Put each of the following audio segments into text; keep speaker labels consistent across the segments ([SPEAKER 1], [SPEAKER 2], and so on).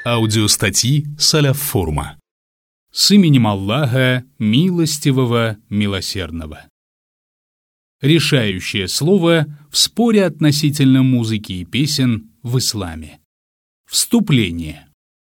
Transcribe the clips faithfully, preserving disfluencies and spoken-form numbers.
[SPEAKER 1] Аудиостатьи Салаф-форума. С именем Аллаха, милостивого, милосердного. Решающее слово в споре относительно музыки и песен в исламе. Вступление.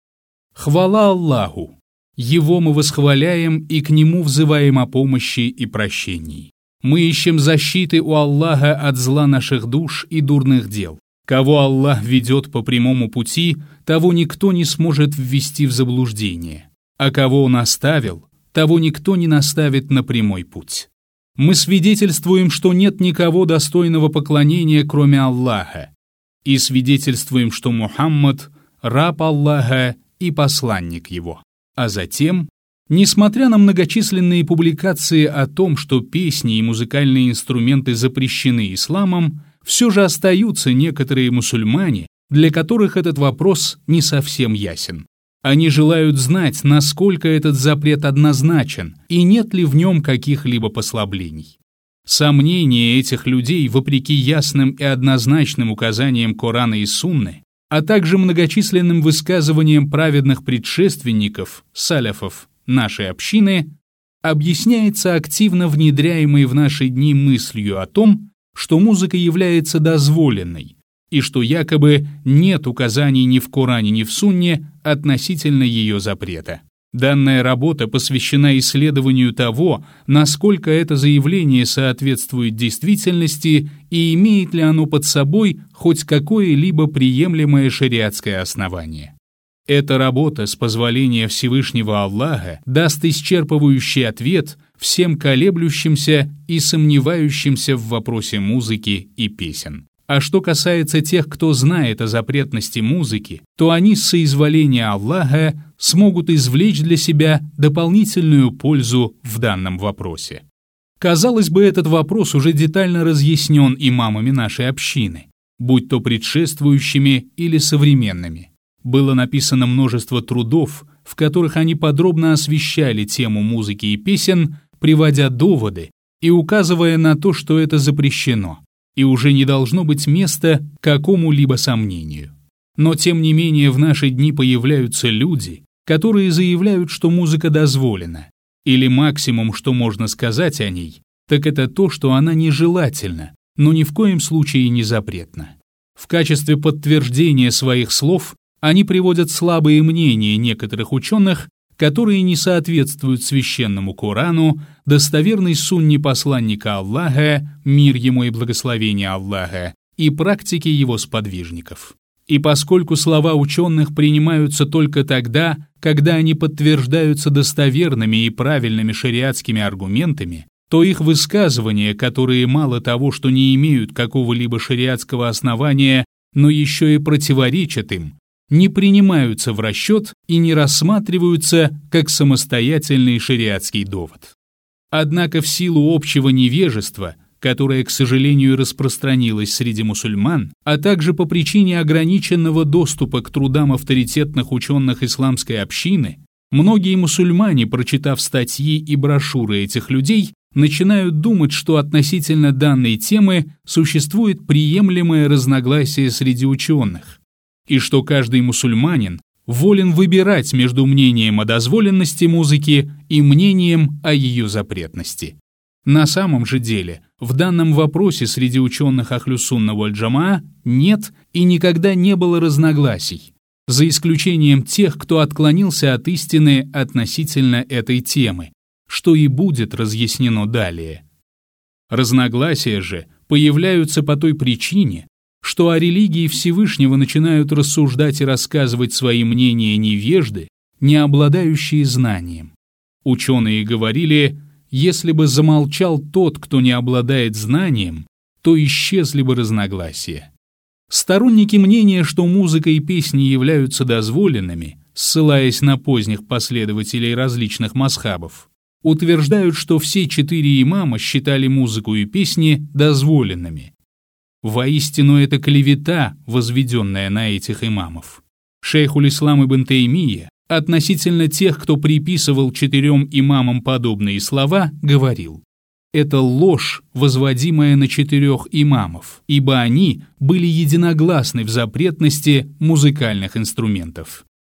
[SPEAKER 1] Хвала Аллаху! Его мы восхваляем и к Нему взываем о помощи и прощении. Мы ищем защиты у Аллаха от зла наших душ и дурных дел. Кого Аллах ведет по прямому пути, того никто не сможет ввести в заблуждение, а кого Он оставил, того никто не наставит на прямой путь. Мы свидетельствуем, что нет никого достойного поклонения, кроме Аллаха, и свидетельствуем, что Мухаммад – раб Аллаха и посланник Его. А затем, несмотря на многочисленные публикации о том, что песни и музыкальные инструменты запрещены исламом, все же остаются некоторые мусульмане, для которых этот вопрос не совсем ясен. Они желают знать, насколько этот запрет однозначен и нет ли в нем каких-либо послаблений. Сомнения этих людей, вопреки ясным и однозначным указаниям Корана и Сунны, а также многочисленным высказываниям праведных предшественников, саляфов нашей общины, объясняется активно внедряемой в наши дни мыслью о том, что музыка является дозволенной, и что якобы нет указаний ни в Коране, ни в Сунне относительно ее запрета. Данная работа посвящена исследованию того, насколько это заявление соответствует действительности и имеет ли оно под собой хоть какое-либо приемлемое шариатское основание. Эта работа, с позволения Всевышнего Аллаха, даст исчерпывающий ответ всем колеблющимся и сомневающимся в вопросе музыки и песен. А что касается тех, кто знает о запретности музыки, то они с соизволения Аллаха смогут извлечь для себя дополнительную пользу в данном вопросе. Казалось бы, этот вопрос уже детально разъяснен имамами нашей общины, будь то предшествующими или современными. Было написано множество трудов, в которых они подробно освещали тему музыки и песен, приводя доводы и указывая на то, что это запрещено, и уже не должно быть места какому-либо сомнению. Но тем не менее в наши дни появляются люди, которые заявляют, что музыка дозволена, или максимум, что можно сказать о ней, так это то, что она нежелательна, но ни в коем случае не запретна. В качестве подтверждения своих слов они приводят слабые мнения некоторых ученых, которые не соответствуют священному Корану, достоверной сунне посланника Аллаха, мир ему и благословение Аллаха, и практике его сподвижников. И поскольку слова ученых принимаются только тогда, когда они подтверждаются достоверными и правильными шариатскими аргументами, то их высказывания, которые мало того, что не имеют какого-либо шариатского основания, но еще и противоречат им, не принимаются в расчет и не рассматриваются как самостоятельный шариатский довод. Однако в силу общего невежества, которое, к сожалению, распространилось среди мусульман, а также по причине ограниченного доступа к трудам авторитетных ученых исламской общины, многие мусульмане, прочитав статьи и брошюры этих людей, начинают думать, что относительно данной темы существует приемлемое разногласие среди ученых, и что каждый мусульманин волен выбирать между мнением о дозволенности музыки и мнением о ее запретности. На самом же деле, в данном вопросе среди ученых Ахлюс-Сунна валь-Джамаа нет и никогда не было разногласий, за исключением тех, кто отклонился от истины относительно этой темы, что и будет разъяснено далее. Разногласия же появляются по той причине, что о религии Всевышнего начинают рассуждать и рассказывать свои мнения невежды, не обладающие знанием. Ученые говорили, если бы замолчал тот, кто не обладает знанием, то исчезли бы разногласия. Сторонники мнения, что музыка и песни являются дозволенными, ссылаясь на поздних последователей различных мазхабов, утверждают, что все четыре имама считали музыку и песни дозволенными. Воистину, это клевета, возведенная на этих имамов. Шейхуль-Ислам ибн Таймия относительно тех, кто приписывал четырем имамам подобные слова, говорил: «Это ложь, возводимая на четырех имамов, ибо они были единогласны в запретности музыкальных инструментов.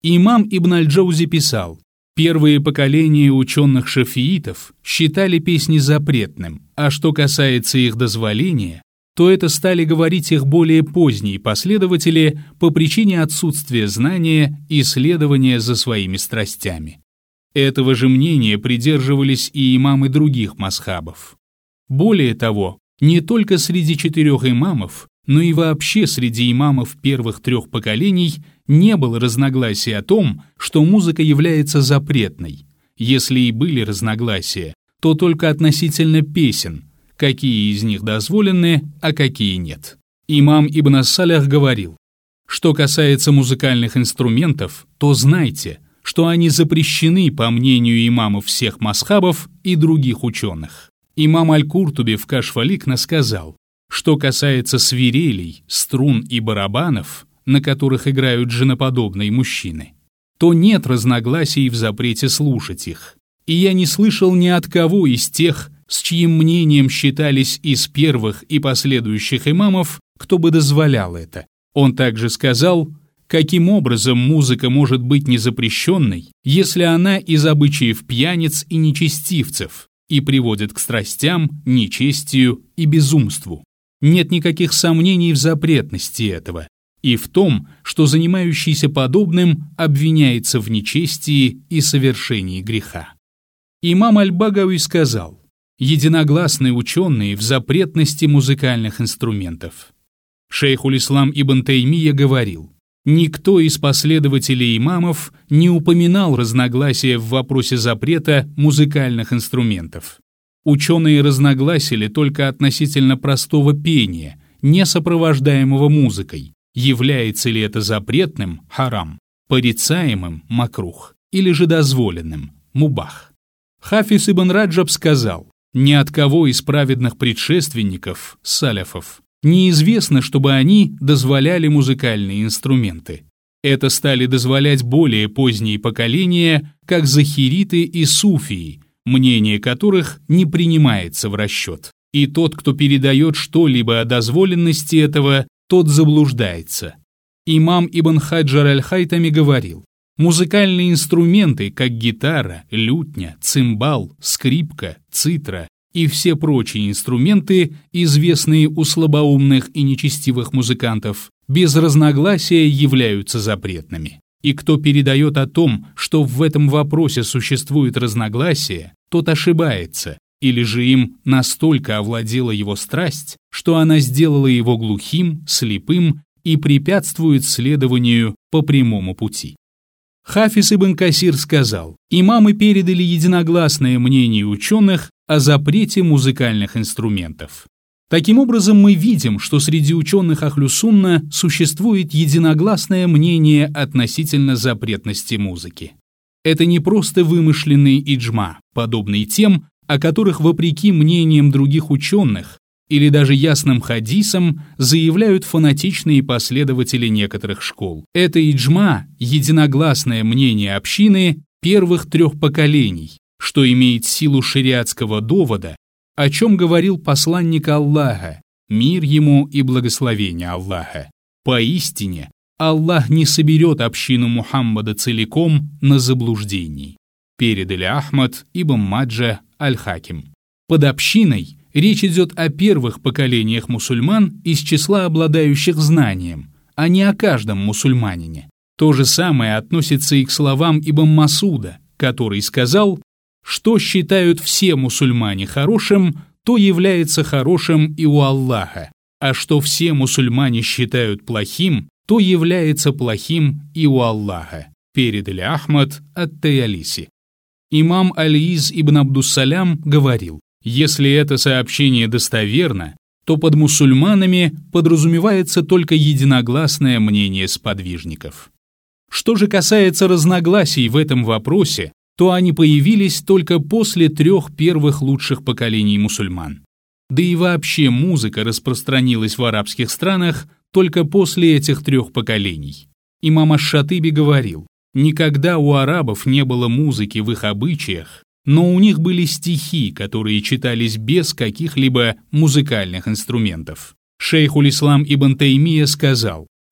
[SPEAKER 1] Имам Ибн аль-Джаузи писал: «Первые поколения ученых-шафиитов считали песни запретным, а что касается их дозволения, то это стали говорить их более поздние последователи по причине отсутствия знания и следования за своими страстями». Этого же мнения придерживались и имамы других мазхабов. Более того, не только среди четырех имамов, но и вообще среди имамов первых трех поколений не было разногласий о том, что музыка является запретной. Если и были разногласия, то только относительно песен, какие из них дозволены, а какие нет. Имам Ибн ас-Салях говорил: «Что касается музыкальных инструментов, то знайте, что они запрещены по мнению имамов всех мазхабов и других ученых». Имам Аль-Куртуби в Кашф-аль-Икна сказал: «Что касается свирелей, струн и барабанов, на которых играют женоподобные мужчины, то нет разногласий в запрете слушать их. И я не слышал ни от кого из тех, с чьим мнением считались из первых и последующих имамов, кто бы дозволял это». Он также сказал: «Каким образом музыка может быть незапрещенной, если она из обычаев пьяниц и нечестивцев и приводит к страстям, нечестию и безумству? Нет никаких сомнений в запретности этого и в том, что занимающийся подобным обвиняется в нечестии и совершении греха». Имам Аль-Багави сказал: «Единогласны ученые в запретности музыкальных инструментов». Шейхуль-Ислам Ибн Таймия говорил: «Никто из последователей имамов не упоминал разногласия в вопросе запрета музыкальных инструментов. Ученые разногласили только относительно простого пения, не сопровождаемого музыкой, является ли это запретным – харам, порицаемым – макрух, или же дозволенным – мубах». Хафиз Ибн Раджаб сказал: «Ни от кого из праведных предшественников, саляфов, неизвестно, чтобы они дозволяли музыкальные инструменты. Это стали дозволять более поздние поколения, как захириты и суфии, мнение которых не принимается в расчет. И тот, кто передает что-либо о дозволенности этого, тот заблуждается». Имам Ибн Хаджар аль-Хайтами говорил: «Музыкальные инструменты, как гитара, лютня, цимбал, скрипка, цитра и все прочие инструменты, известные у слабоумных и нечестивых музыкантов, без разногласия являются запретными. И кто передает о том, что в этом вопросе существует разногласие, тот ошибается, или же им настолько овладела его страсть, что она сделала его глухим, слепым и препятствует следованию по прямому пути». Хафиз Ибн Касир сказал: «Имамы передали единогласное мнение ученых о запрете музыкальных инструментов». Таким образом, мы видим, что среди ученых Ахлю-Сунна существует единогласное мнение относительно запретности музыки. Это не просто вымышленный иджма, подобный тем, о которых, вопреки мнениям других ученых или даже ясным хадисам, заявляют фанатичные последователи некоторых школ. Это иджма – единогласное мнение общины первых трех поколений, что имеет силу шариатского довода, о чем говорил посланник Аллаха, мир ему и благословение Аллаха. Поистине, Аллах не соберет общину Мухаммада целиком на заблуждении. Передали Ахмад ибн Маджа аль-Хаким. Под общиной речь идет о первых поколениях мусульман из числа обладающих знанием, а не о каждом мусульманине. То же самое относится и к словам Ибн Масуда, который сказал: «Что считают все мусульмане хорошим, то является хорошим и у Аллаха, а что все мусульмане считают плохим, то является плохим и у Аллаха». Передали Ахмад ат-Таялиси. Имам Аль-Из ибн Абдуссалям говорил: «Если это сообщение достоверно, то под мусульманами подразумевается только единогласное мнение сподвижников». Что же касается разногласий в этом вопросе, то они появились только после трех первых лучших поколений мусульман. Да и вообще музыка распространилась в арабских странах только после этих трех поколений. Имам Аш-Шатыби говорил: «Никогда у арабов не было музыки в их обычаях, но у них были стихи, которые читались без каких-либо музыкальных инструментов». Шейхуль-Ислам Ибн Таймия сказал: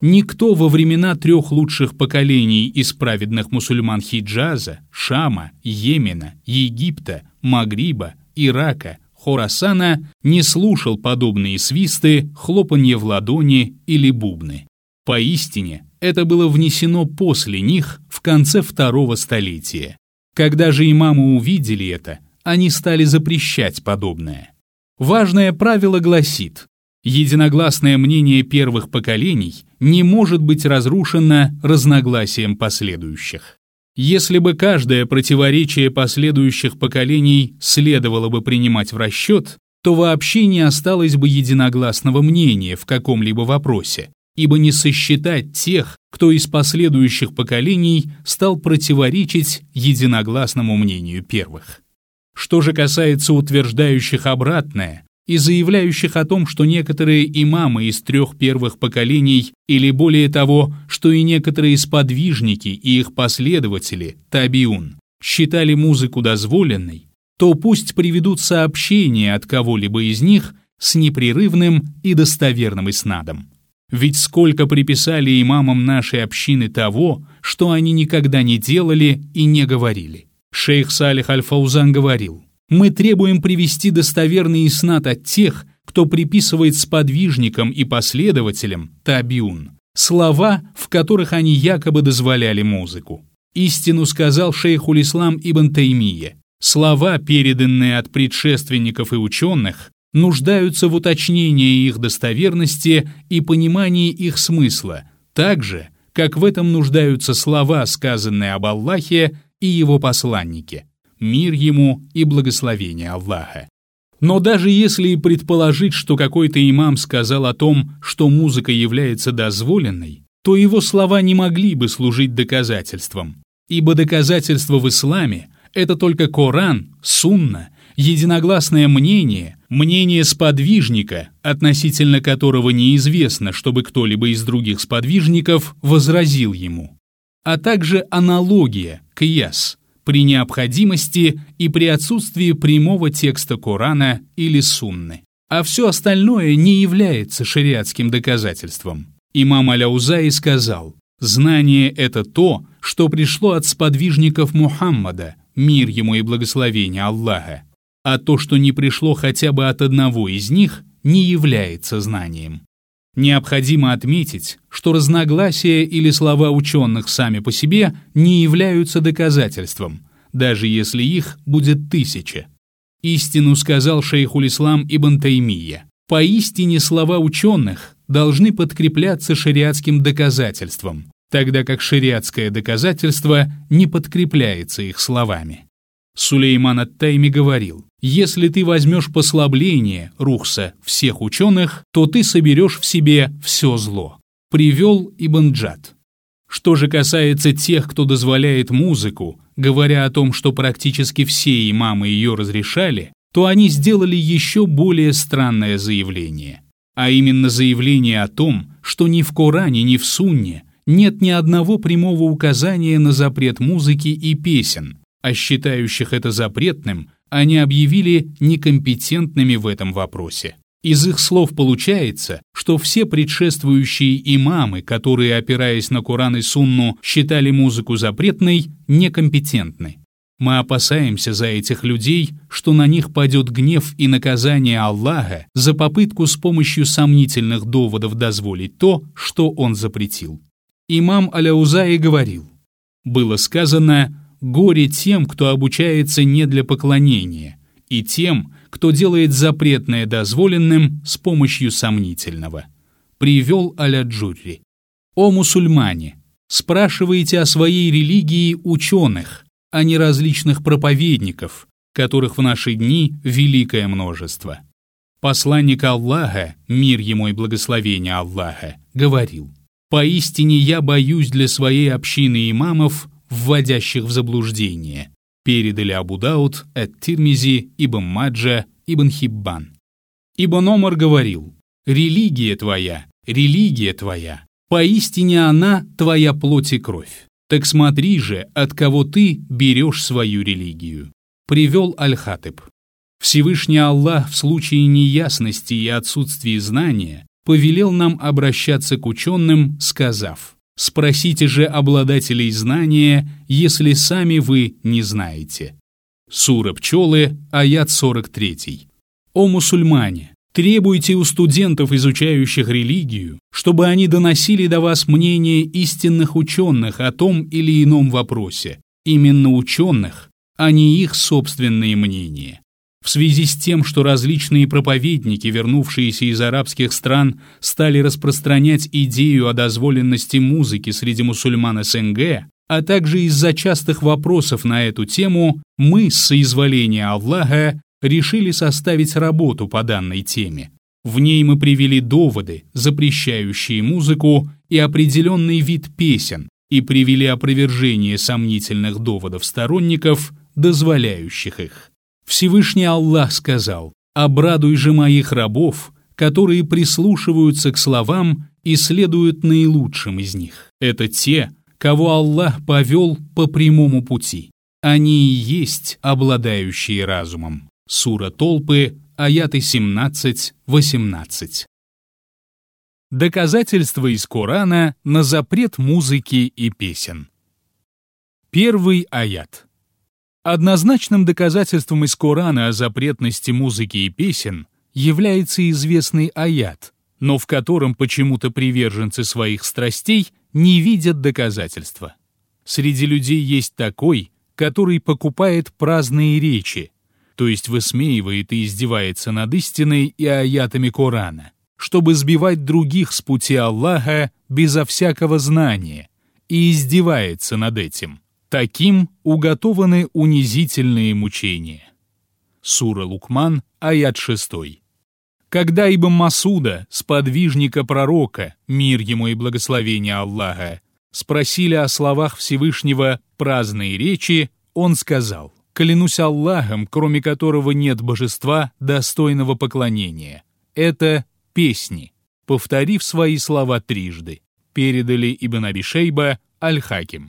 [SPEAKER 1] Никто во времена трех лучших поколений из праведных мусульман Хиджаза, Шама, Йемена, Египта, Магриба, Ирака, Хорасана не слушал подобные свисты, хлопанье в ладони или бубны. Поистине, это было внесено после них в конце второго столетия. Когда же имамы увидели это, они стали запрещать подобное. Важное правило гласит: единогласное мнение первых поколений не может быть разрушено разногласием последующих. Если бы каждое противоречие последующих поколений следовало бы принимать в расчет, то вообще не осталось бы единогласного мнения в каком-либо вопросе, ибо не сосчитать тех, кто из последующих поколений стал противоречить единогласному мнению первых. Что же касается утверждающих обратное и заявляющих о том, что некоторые имамы из трех первых поколений, или более того, что и некоторые сподвижники и их последователи, табиун, считали музыку дозволенной, то пусть приведут сообщения от кого-либо из них с непрерывным и достоверным иснадом. Ведь сколько приписали имамам нашей общины того, что они никогда не делали и не говорили. Шейх Салих Аль-Фаузан говорил: «Мы требуем привести достоверный иснад от тех, кто приписывает сподвижникам и последователям, табиун, слова, в которых они якобы дозволяли музыку. Истину сказал шейхуль-ислам Ибн Таймия: слова, переданные от предшественников и ученых, нуждаются в уточнении их достоверности и понимании их смысла, так же, как в этом нуждаются слова, сказанные об Аллахе и его посланнике, мир ему и благословение Аллаха». Но даже если и предположить, что какой-то имам сказал о том, что музыка является дозволенной, то его слова не могли бы служить доказательством, ибо доказательство в исламе — это только Коран, сунна, единогласное мнение, мнение сподвижника, относительно которого неизвестно, чтобы кто-либо из других сподвижников возразил ему, а также аналогия, кияс, при необходимости и при отсутствии прямого текста Корана или сунны. А все остальное не является шариатским доказательством. Имам Аль-Аузаи сказал: «Знание — это то, что пришло от сподвижников Мухаммада, мир ему и благословение Аллаха, а то, что не пришло хотя бы от одного из них, не является знанием». Необходимо отметить, что разногласия или слова ученых сами по себе не являются доказательством, даже если их будет тысяча. Истину сказал шейхуль-ислам Ибн Таймия: «Поистине слова ученых должны подкрепляться шариатским доказательством, тогда как шариатское доказательство не подкрепляется их словами». Сулейман ат-Тайми говорил: «Если ты возьмешь послабление, рухса, всех ученых, то ты соберешь в себе все зло». Привел Ибн Джад. Что же касается тех, кто дозволяет музыку, говоря о том, что практически все имамы ее разрешали, то они сделали еще более странное заявление. А именно заявление о том, что ни в Коране, ни в Сунне нет ни одного прямого указания на запрет музыки и песен, а считающих это запретным они объявили некомпетентными в этом вопросе. Из их слов получается, что все предшествующие имамы, которые, опираясь на Коран и Сунну, считали музыку запретной, некомпетентны. Мы опасаемся за этих людей, что на них падет гнев и наказание Аллаха за попытку с помощью сомнительных доводов дозволить то, что Он запретил. Имам Аль-Аузаи говорил: «Было сказано: горе тем, кто обучается не для поклонения, и тем, кто делает запретное дозволенным с помощью сомнительного». Привел Аль-Аджурри. «О мусульмане, спрашивайте о своей религии ученых, а не различных проповедников, которых в наши дни великое множество». Посланник Аллаха, мир ему и благословение Аллаха, говорил: «Поистине я боюсь для своей общины имамов, вводящих в заблуждение». Передали Абу Дауд, Ат-Тирмизи, Ибн Маджа, Ибн Хиббан. Ибн Омар говорил: «Религия твоя, религия твоя, поистине она твоя плоть и кровь. Так смотри же, от кого ты берешь свою религию». Привел Аль-Хатыб. Всевышний Аллах в случае неясности и отсутствия знания повелел нам обращаться к ученым, сказав: «Спросите же обладателей знания, если сами вы не знаете». Сура Пчелы, аят сорок три. «О мусульмане! Требуйте у студентов, изучающих религию, чтобы они доносили до вас мнение истинных ученых о том или ином вопросе, именно ученых, а не их собственные мнения. В связи с тем, что различные проповедники, вернувшиеся из арабских стран, стали распространять идею о дозволенности музыки среди мусульман СНГ, а также из-за частых вопросов на эту тему, мы, с соизволения Аллаха, решили составить работу по данной теме. В ней мы привели доводы, запрещающие музыку, и определенный вид песен, и привели опровержение сомнительных доводов сторонников, дозволяющих их. Всевышний Аллах сказал: «Обрадуй же моих рабов, которые прислушиваются к словам и следуют наилучшим из них. Это те, кого Аллах повел по прямому пути. Они и есть обладающие разумом». Сура Толпы, аяты семнадцать-восемнадцать. Доказательства из Корана на запрет музыки и песен. Первый аят. Однозначным доказательством из Корана о запретности музыки и песен является известный аят, но в котором почему-то приверженцы своих страстей не видят доказательства. Среди людей есть такой, который покупает праздные речи, то есть высмеивает и издевается над истиной и аятами Корана, чтобы сбивать других с пути Аллаха безо всякого знания, и издевается над этим. Таким уготованы унизительные мучения. Сура Лукман, аят шесть. Когда Ибн Масуда, сподвижника пророка, мир ему и благословение Аллаха, спросили о словах Всевышнего праздные речи, он сказал: «Клянусь Аллахом, кроме которого нет божества, достойного поклонения. Это песни», повторив свои слова трижды, передали Ибн Аби Шейба, Аль-Хаким.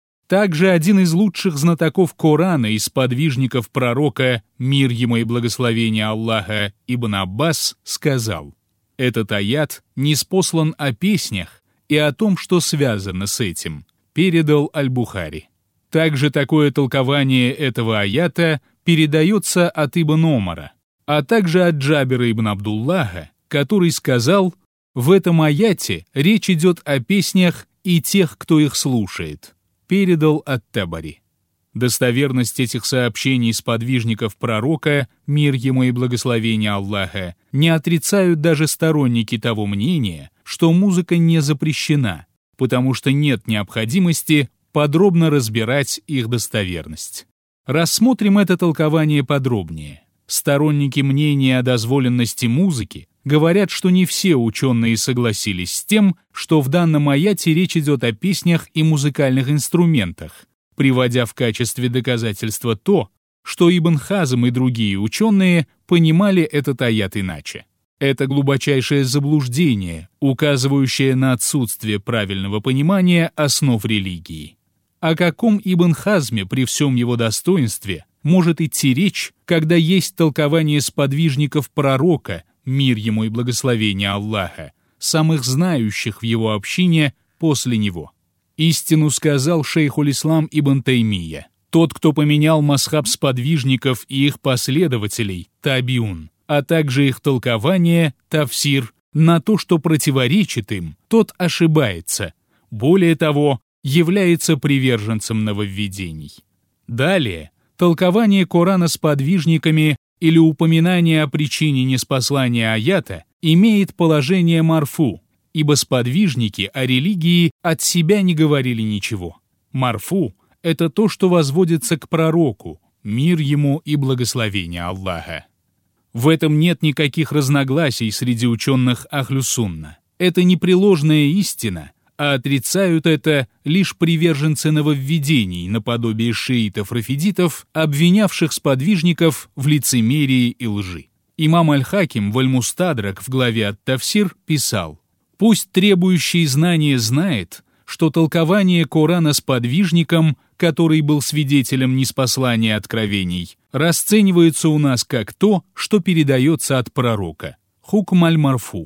[SPEAKER 1] Также один из лучших знатоков Корана и сподвижников пророка, мир ему и благословение Аллаха, Ибн Аббас, сказал: «Этот аят ниспослан о песнях и о том, что связано с этим», передал Аль-Бухари. Также такое толкование этого аята передается от Ибн Омара, а также от Джабира ибн Абдуллаха, который сказал: «В этом аяте речь идет о песнях и тех, кто их слушает», передал ат-Табари. Достоверность этих сообщений сподвижников пророка, мир ему и благословение Аллаха, не отрицают даже сторонники того мнения, что музыка не запрещена, потому что нет необходимости подробно разбирать их достоверность. Рассмотрим это толкование подробнее. Сторонники мнения о дозволенности музыки говорят, что не все ученые согласились с тем, что в данном аяте речь идет о песнях и музыкальных инструментах, приводя в качестве доказательства то, что Ибн Хазм и другие ученые понимали этот аят иначе. Это глубочайшее заблуждение, указывающее на отсутствие правильного понимания основ религии. О каком Ибн Хазме при всем его достоинстве может идти речь, когда есть толкование сподвижников пророка, мир ему и благословение Аллаха, самых знающих в его общине после него? Истину сказал шейхуль-ислам Ибн Таймия: «Тот, кто поменял масхаб сподвижников и их последователей, табиун, а также их толкование, тафсир, на то, что противоречит им, тот ошибается. Более того, является приверженцем нововведений». Далее, толкование Корана сподвижниками или упоминание о причине неспослания аята имеет положение марфу, ибо сподвижники о религии от себя не говорили ничего. Марфу — это то, что возводится к пророку, мир ему и благословение Аллаха. В этом нет никаких разногласий среди ученых Ахлю-Сунна. Это непреложная истина, а отрицают это лишь приверженцы нововведений наподобие шиитов-рафидитов, обвинявших сподвижников в лицемерии и лжи. Имам Аль-Хаким в Аль-Мустадрак в главе Ат-Тафсир писал: «Пусть требующий знания знает, что толкование Корана сподвижником, который был свидетелем ниспослания откровений, расценивается у нас как то, что передается от пророка. Хукм аль-Марфу».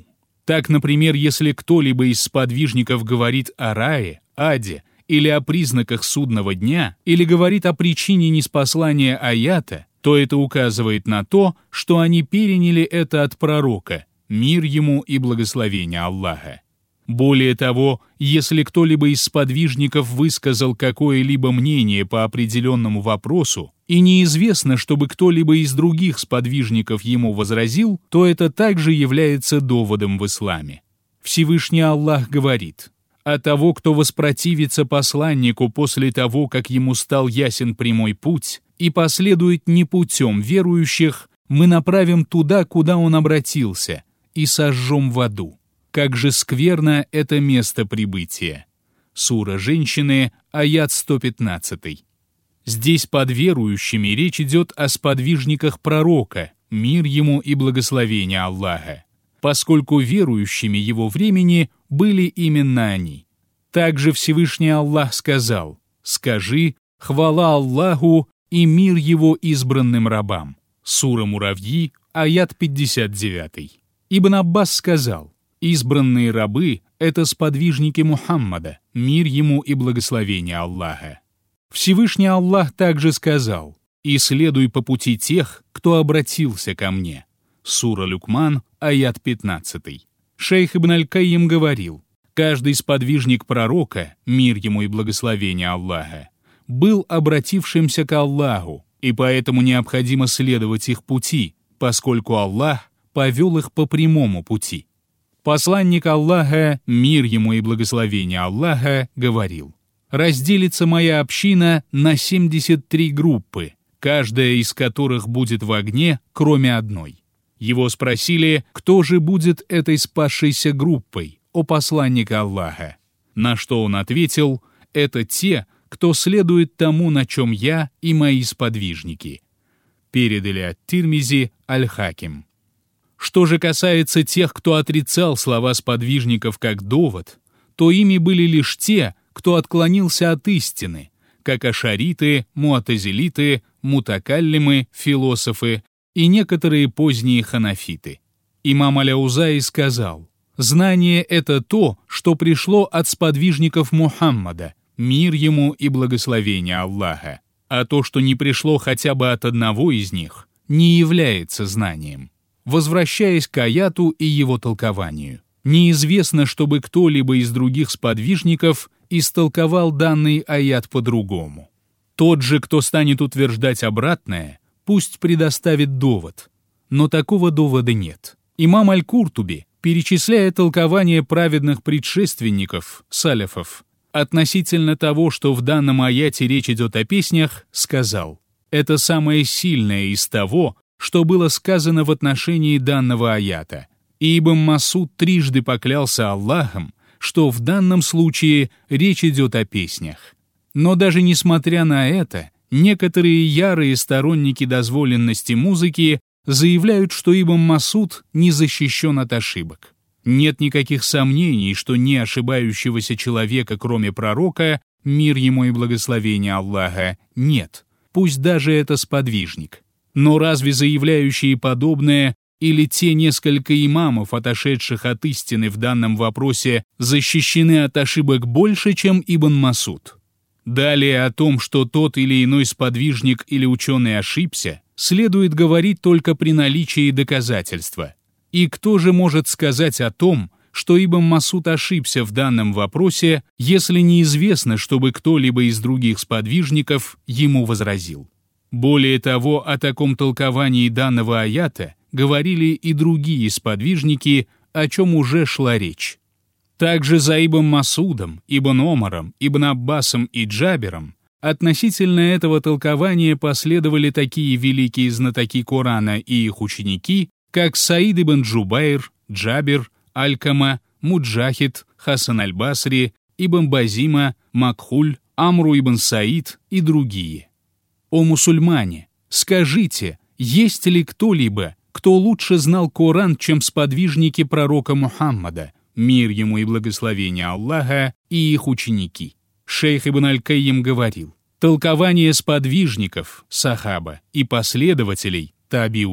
[SPEAKER 1] Так, например, если кто-либо из сподвижников говорит о рае, аде или о признаках судного дня, или говорит о причине ниспослания аята, то это указывает на то, что они переняли это от пророка, мир ему и благословение Аллаха. Более того, если кто-либо из сподвижников высказал какое-либо мнение по определенному вопросу, и неизвестно, чтобы кто-либо из других сподвижников ему возразил, то это также является доводом в исламе. Всевышний Аллах говорит: «А того, кто воспротивится посланнику после того, как ему стал ясен прямой путь, и последует не путем верующих, мы направим туда, куда он обратился, и сожжем в аду. Как же скверно это место прибытия». Сура «Женщины», аят сто пятнадцать. Здесь под верующими речь идет о сподвижниках пророка, мир ему и благословение Аллаха, поскольку верующими его времени были именно они. Также Всевышний Аллах сказал: «Скажи, хвала Аллаху и мир его избранным рабам». Сура «Муравьи», аят пятьдесят девять. Ибн Аббас сказал: «Избранные рабы — это сподвижники Мухаммада, мир ему и благословение Аллаха». Всевышний Аллах также сказал: «И следуй по пути тех, кто обратился ко мне». Сура Люкман, аят пятнадцать. Шейх Ибн Аль-Кайим говорил: «Каждый сподвижник пророка, мир ему и благословение Аллаха, был обратившимся к Аллаху, и поэтому необходимо следовать их пути, поскольку Аллах повел их по прямому пути». Посланник Аллаха, мир ему и благословение Аллаха, говорил: «Разделится моя община на семьдесят три группы, каждая из которых будет в огне, кроме одной». Его спросили, кто же будет этой спасшейся группой, о посланник Аллаха. На что он ответил: «Это те, кто следует тому, на чем я и мои сподвижники». Передали от Тирмизи, Аль-Хаким. Что же касается тех, кто отрицал слова сподвижников как довод, то ими были лишь те, кто отклонился от истины, как ашариты, муатазилиты, мутакаллимы, философы и некоторые поздние ханафиты. Имам Аляузаи сказал: «Знание — это то, что пришло от сподвижников Мухаммада, мир ему и благословение Аллаха, а то, что не пришло хотя бы от одного из них, не является знанием». Возвращаясь к аяту и его толкованию, неизвестно, чтобы кто-либо из других сподвижников истолковал данный аят по-другому. Тот же, кто станет утверждать обратное, пусть предоставит довод, но такого довода нет. Имам Аль-Куртуби, перечисляя толкование праведных предшественников, саляфов, относительно того, что в данном аяте речь идет о песнях, сказал: «Это самое сильное из того, что было сказано в отношении данного аята. И Ибн Масуд трижды поклялся Аллахом, что в данном случае речь идет о песнях». Но даже несмотря на это, некоторые ярые сторонники дозволенности музыки заявляют, что Ибн Масуд не защищен от ошибок. Нет никаких сомнений, что не ошибающегося человека, кроме пророка, мир ему и благословение Аллаха, нет, пусть даже это сподвижник. Но разве заявляющие подобное или те несколько имамов, отошедших от истины в данном вопросе, защищены от ошибок больше, чем Ибн Масуд? Далее о том, что тот или иной сподвижник или ученый ошибся, следует говорить только при наличии доказательства. И кто же может сказать о том, что Ибн Масуд ошибся в данном вопросе, если неизвестно, чтобы кто-либо из других сподвижников ему возразил? Более того, о таком толковании данного аята говорили и другие сподвижники, о чем уже шла речь. Также за Ибн Масудом, Ибн Омаром, Ибн Аббасом и Джабером относительно этого толкования последовали такие великие знатоки Корана и их ученики, как Саид ибн Джубайр, Джабер, Алькама, Муджахид, Хасан аль-Басри, Ибн Базима, Макхуль, Амру ибн Саид и другие. О мусульмане, скажите, есть ли кто-либо, кто лучше знал Коран, чем сподвижники пророка Мухаммада, мир ему и благословение Аллаха, и их ученики? Шейх Ибн Аль-Кайим говорил: толкование сподвижников, сахаба, и последователей, табиун,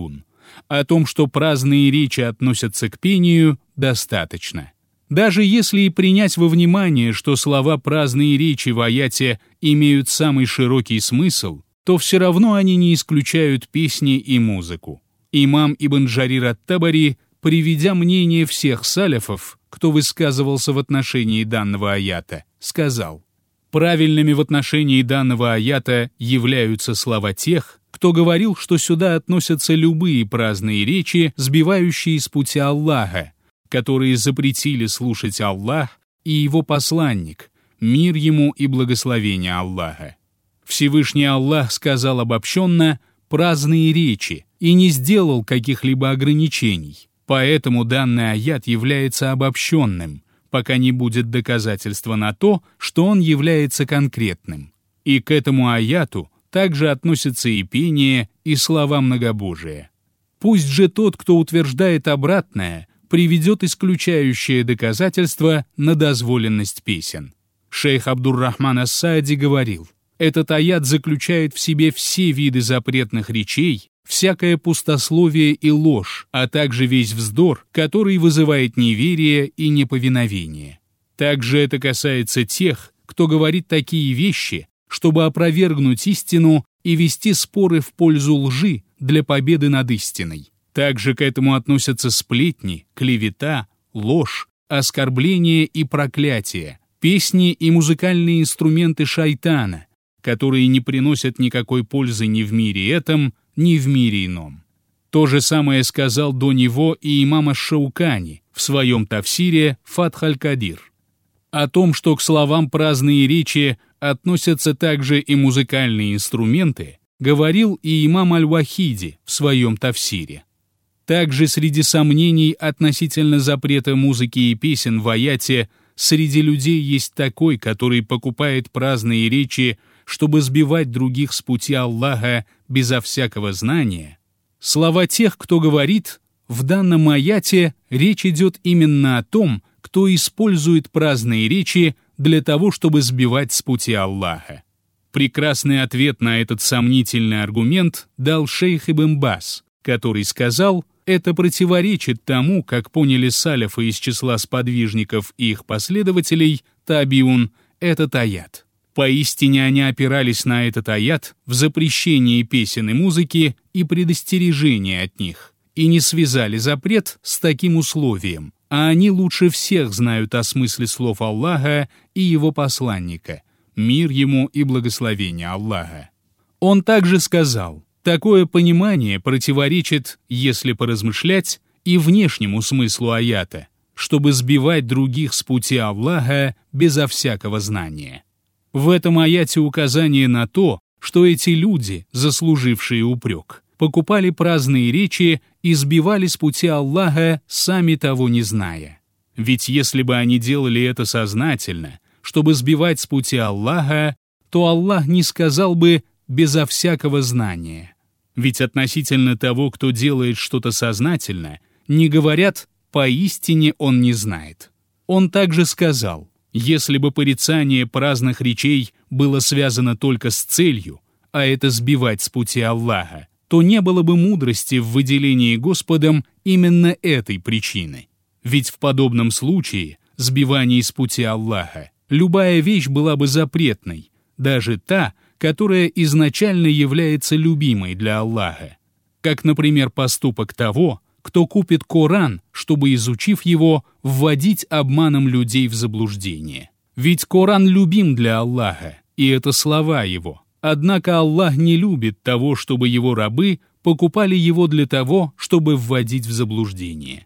[SPEAKER 1] О том, что праздные речи относятся к пению, достаточно. Даже если и принять во внимание, что слова праздные речи в аяте имеют самый широкий смысл, то все равно они не исключают песни и музыку. Имам Ибн Джарир ат-Табари, приведя мнение всех саляфов, кто высказывался в отношении данного аята, сказал: правильными в отношении данного аята являются слова тех, кто говорил, что сюда относятся любые праздные речи, сбивающие с пути Аллаха, которые запретили слушать Аллах и его посланник, мир ему и благословение Аллаха. Всевышний Аллах сказал обобщенно «праздные речи» и не сделал каких-либо ограничений, поэтому данный аят является обобщенным, пока не будет доказательства на то, что он является конкретным. И к этому аяту также относятся и пение, и слова многобожия. Пусть же тот, кто утверждает обратное, приведет исключающее доказательство на дозволенность песен. Шейх Абдур-Рахман ас-Саади говорил: этот аят заключает в себе все виды запретных речей, всякое пустословие и ложь, а также весь вздор, который вызывает неверие и неповиновение. Также это касается тех, кто говорит такие вещи, чтобы опровергнуть истину и вести споры в пользу лжи для победы над истиной. Также к этому относятся сплетни, клевета, ложь, оскорбления и проклятия, песни и музыкальные инструменты шайтана, которые не приносят никакой пользы ни в мире этом, ни в мире ином. То же самое сказал до него и имам аш-Шаукани в своем тафсире «Фатх аль-Кадир». О том, что к словам праздные речи относятся также и музыкальные инструменты, говорил и имам аль-Вахиди в своем тафсире. Также среди сомнений относительно запрета музыки и песен в аяте среди людей есть такой, который покупает праздные речи, чтобы сбивать других с пути Аллаха безо всякого знания. Слова тех, кто говорит, в данном аяте речь идет именно о том, кто использует праздные речи для того, чтобы сбивать с пути Аллаха. Прекрасный ответ на этот сомнительный аргумент дал шейх Ибн Баз, который сказал: это противоречит тому, как поняли саляфы из числа сподвижников и их последователей, табиун, этот аят. Поистине они опирались на этот аят в запрещении песен и музыки и предостережении от них, и не связали запрет с таким условием, а они лучше всех знают о смысле слов Аллаха и его посланника, мир ему и благословение Аллаха. Он также сказал: такое понимание противоречит, если поразмышлять, и внешнему смыслу аята, чтобы сбивать других с пути Аллаха безо всякого знания. В этом аяте указание на то, что эти люди, заслужившие упрек, покупали праздные речи и сбивали с пути Аллаха, сами того не зная. Ведь если бы они делали это сознательно, чтобы сбивать с пути Аллаха, то Аллах не сказал бы «безо всякого знания». Ведь относительно того, кто делает что-то сознательно, не говорят «поистине он не знает». Он также сказал: если бы порицание праздных речей было связано только с целью, а это сбивать с пути Аллаха, то не было бы мудрости в выделении Господом именно этой причины. Ведь в подобном случае, сбивании с пути Аллаха, любая вещь была бы запретной, даже та, которая изначально является любимой для Аллаха. Как, например, поступок того, кто купит Коран, чтобы, изучив его, вводить обманом людей в заблуждение. Ведь Коран любим для Аллаха, и это слова его. Однако Аллах не любит того, чтобы его рабы покупали его для того, чтобы вводить в заблуждение.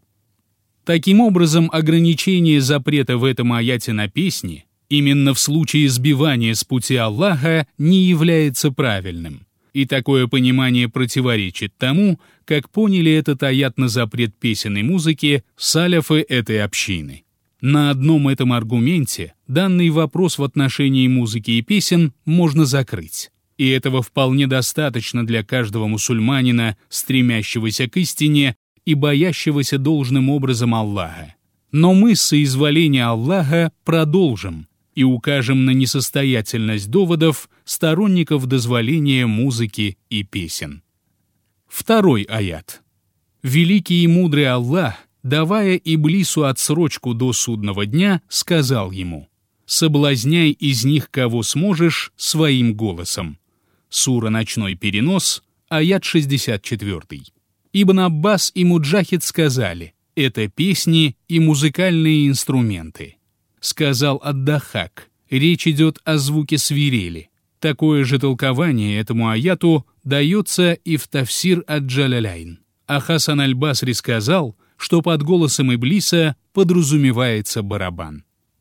[SPEAKER 1] Таким образом, ограничение запрета в этом аяте на песни именно в случае сбивания с пути Аллаха не является правильным. И такое понимание противоречит тому, как поняли этот аят на запрет песен и музыки саляфы этой общины. На одном этом аргументе данный вопрос в отношении музыки и песен можно закрыть. И этого вполне достаточно для каждого мусульманина, стремящегося к истине и боящегося должным образом Аллаха. Но мы с соизволения Аллаха продолжим и укажем на несостоятельность доводов сторонников дозволения музыки и песен. Второй аят. Великий и мудрый Аллах, давая Иблису отсрочку до судного дня, сказал ему: «Соблазняй из них кого сможешь своим голосом». Сура «Ночной перенос», аят шестьдесят четыре. Ибн Аббас и Муджахид сказали: это песни и музыкальные инструменты. Сказал ад-Даххак: речь идет о звуке свирели. Такое же толкование этому аяту дается и в тафсир ад-Джаляляйн. А Хасан аль-Басри сказал, что под голосом Иблиса подразумевается барабан.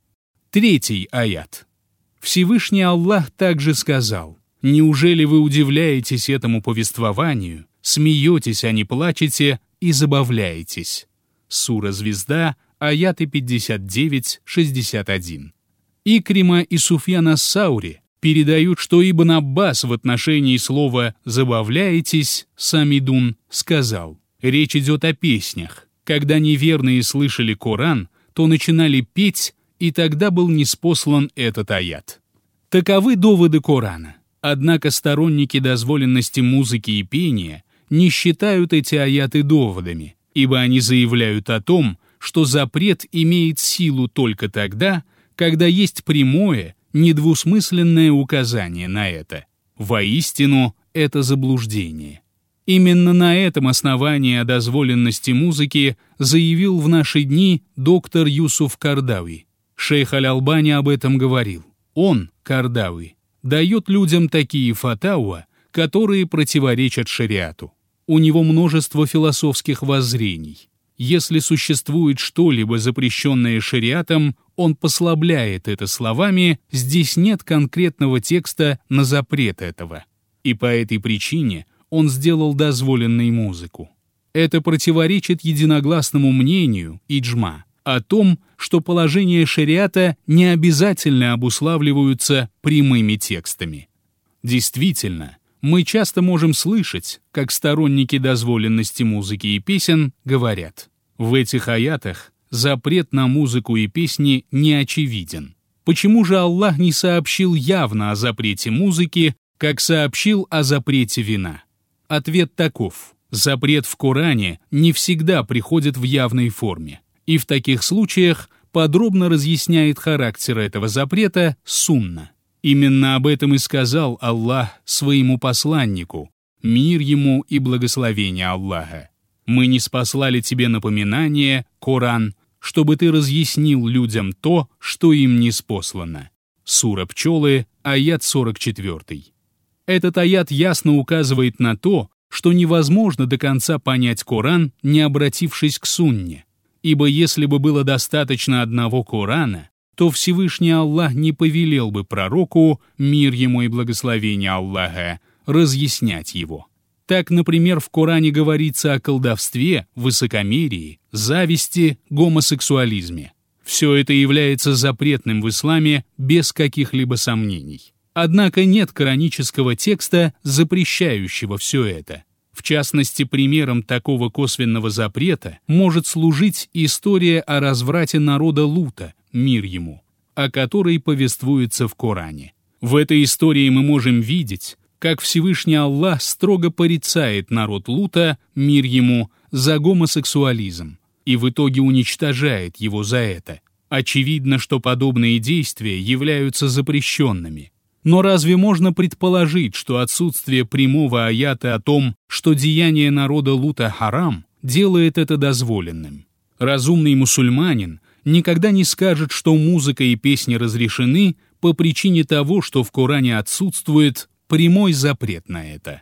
[SPEAKER 1] Третий аят. Всевышний Аллах также сказал: «Неужели вы удивляетесь этому повествованию, смеетесь, а не плачете, и забавляетесь?» Сура «Звезда», аяты пятьдесят девять шестьдесят один. Икрима и Суфьян ас-Саури передают, что Ибн Аббас в отношении слова «забавляетесь» самидун сказал: речь идет о песнях. Когда неверные слышали Коран, то начинали петь, и тогда был ниспослан этот аят. Таковы доводы Корана. Однако сторонники дозволенности музыки и пения не считают эти аяты доводами, ибо они заявляют о том, что запрет имеет силу только тогда, когда есть прямое, недвусмысленное указание на это. Воистину, это заблуждение. Именно на этом основании о дозволенности музыки заявил в наши дни доктор Юсуф Кардави. Шейх Аль-Албани об этом говорил. Он, Кардави, дает людям такие фатауа, которые противоречат шариату. У него множество философских воззрений. Если существует что-либо запрещенное шариатом, он послабляет это словами: здесь нет конкретного текста на запрет этого. И по этой причине он сделал дозволенной музыку. Это противоречит единогласному мнению иджма о том, что положения шариата не обязательно обуславливаются прямыми текстами. Действительно, мы часто можем слышать, как сторонники дозволенности музыки и песен говорят: в этих аятах запрет на музыку и песни не очевиден. Почему же Аллах не сообщил явно о запрете музыки, как сообщил о запрете вина? Ответ таков: запрет в Коране не всегда приходит в явной форме, и в таких случаях подробно разъясняет характер этого запрета сунна. Именно об этом и сказал Аллах своему посланнику, мир ему и благословение Аллаха: «Мы ниспослали тебе напоминание, Коран, чтобы ты разъяснил людям то, что им ниспослано». Сура «Пчелы», аят сорок четыре. Этот аят ясно указывает на то, что невозможно до конца понять Коран, не обратившись к сунне. Ибо если бы было достаточно одного Корана, то Всевышний Аллах не повелел бы пророку, мир ему и благословение Аллаха, разъяснять его. Так, например, в Коране говорится о колдовстве, высокомерии, зависти, гомосексуализме. Все это является запретным в исламе без каких-либо сомнений. Однако нет коранического текста, запрещающего все это. В частности, примером такого косвенного запрета может служить история о разврате народа Лута, мир ему, о которой повествуется в Коране. В этой истории мы можем видеть, как Всевышний Аллах строго порицает народ Лута, мир ему, за гомосексуализм, и в итоге уничтожает его за это. Очевидно, что подобные действия являются запрещенными. Но разве можно предположить, что отсутствие прямого аята о том, что деяние народа Лута харам, делает это дозволенным? Разумный мусульманин никогда не скажет, что музыка и песни разрешены по причине того, что в Коране отсутствует прямой запрет на это.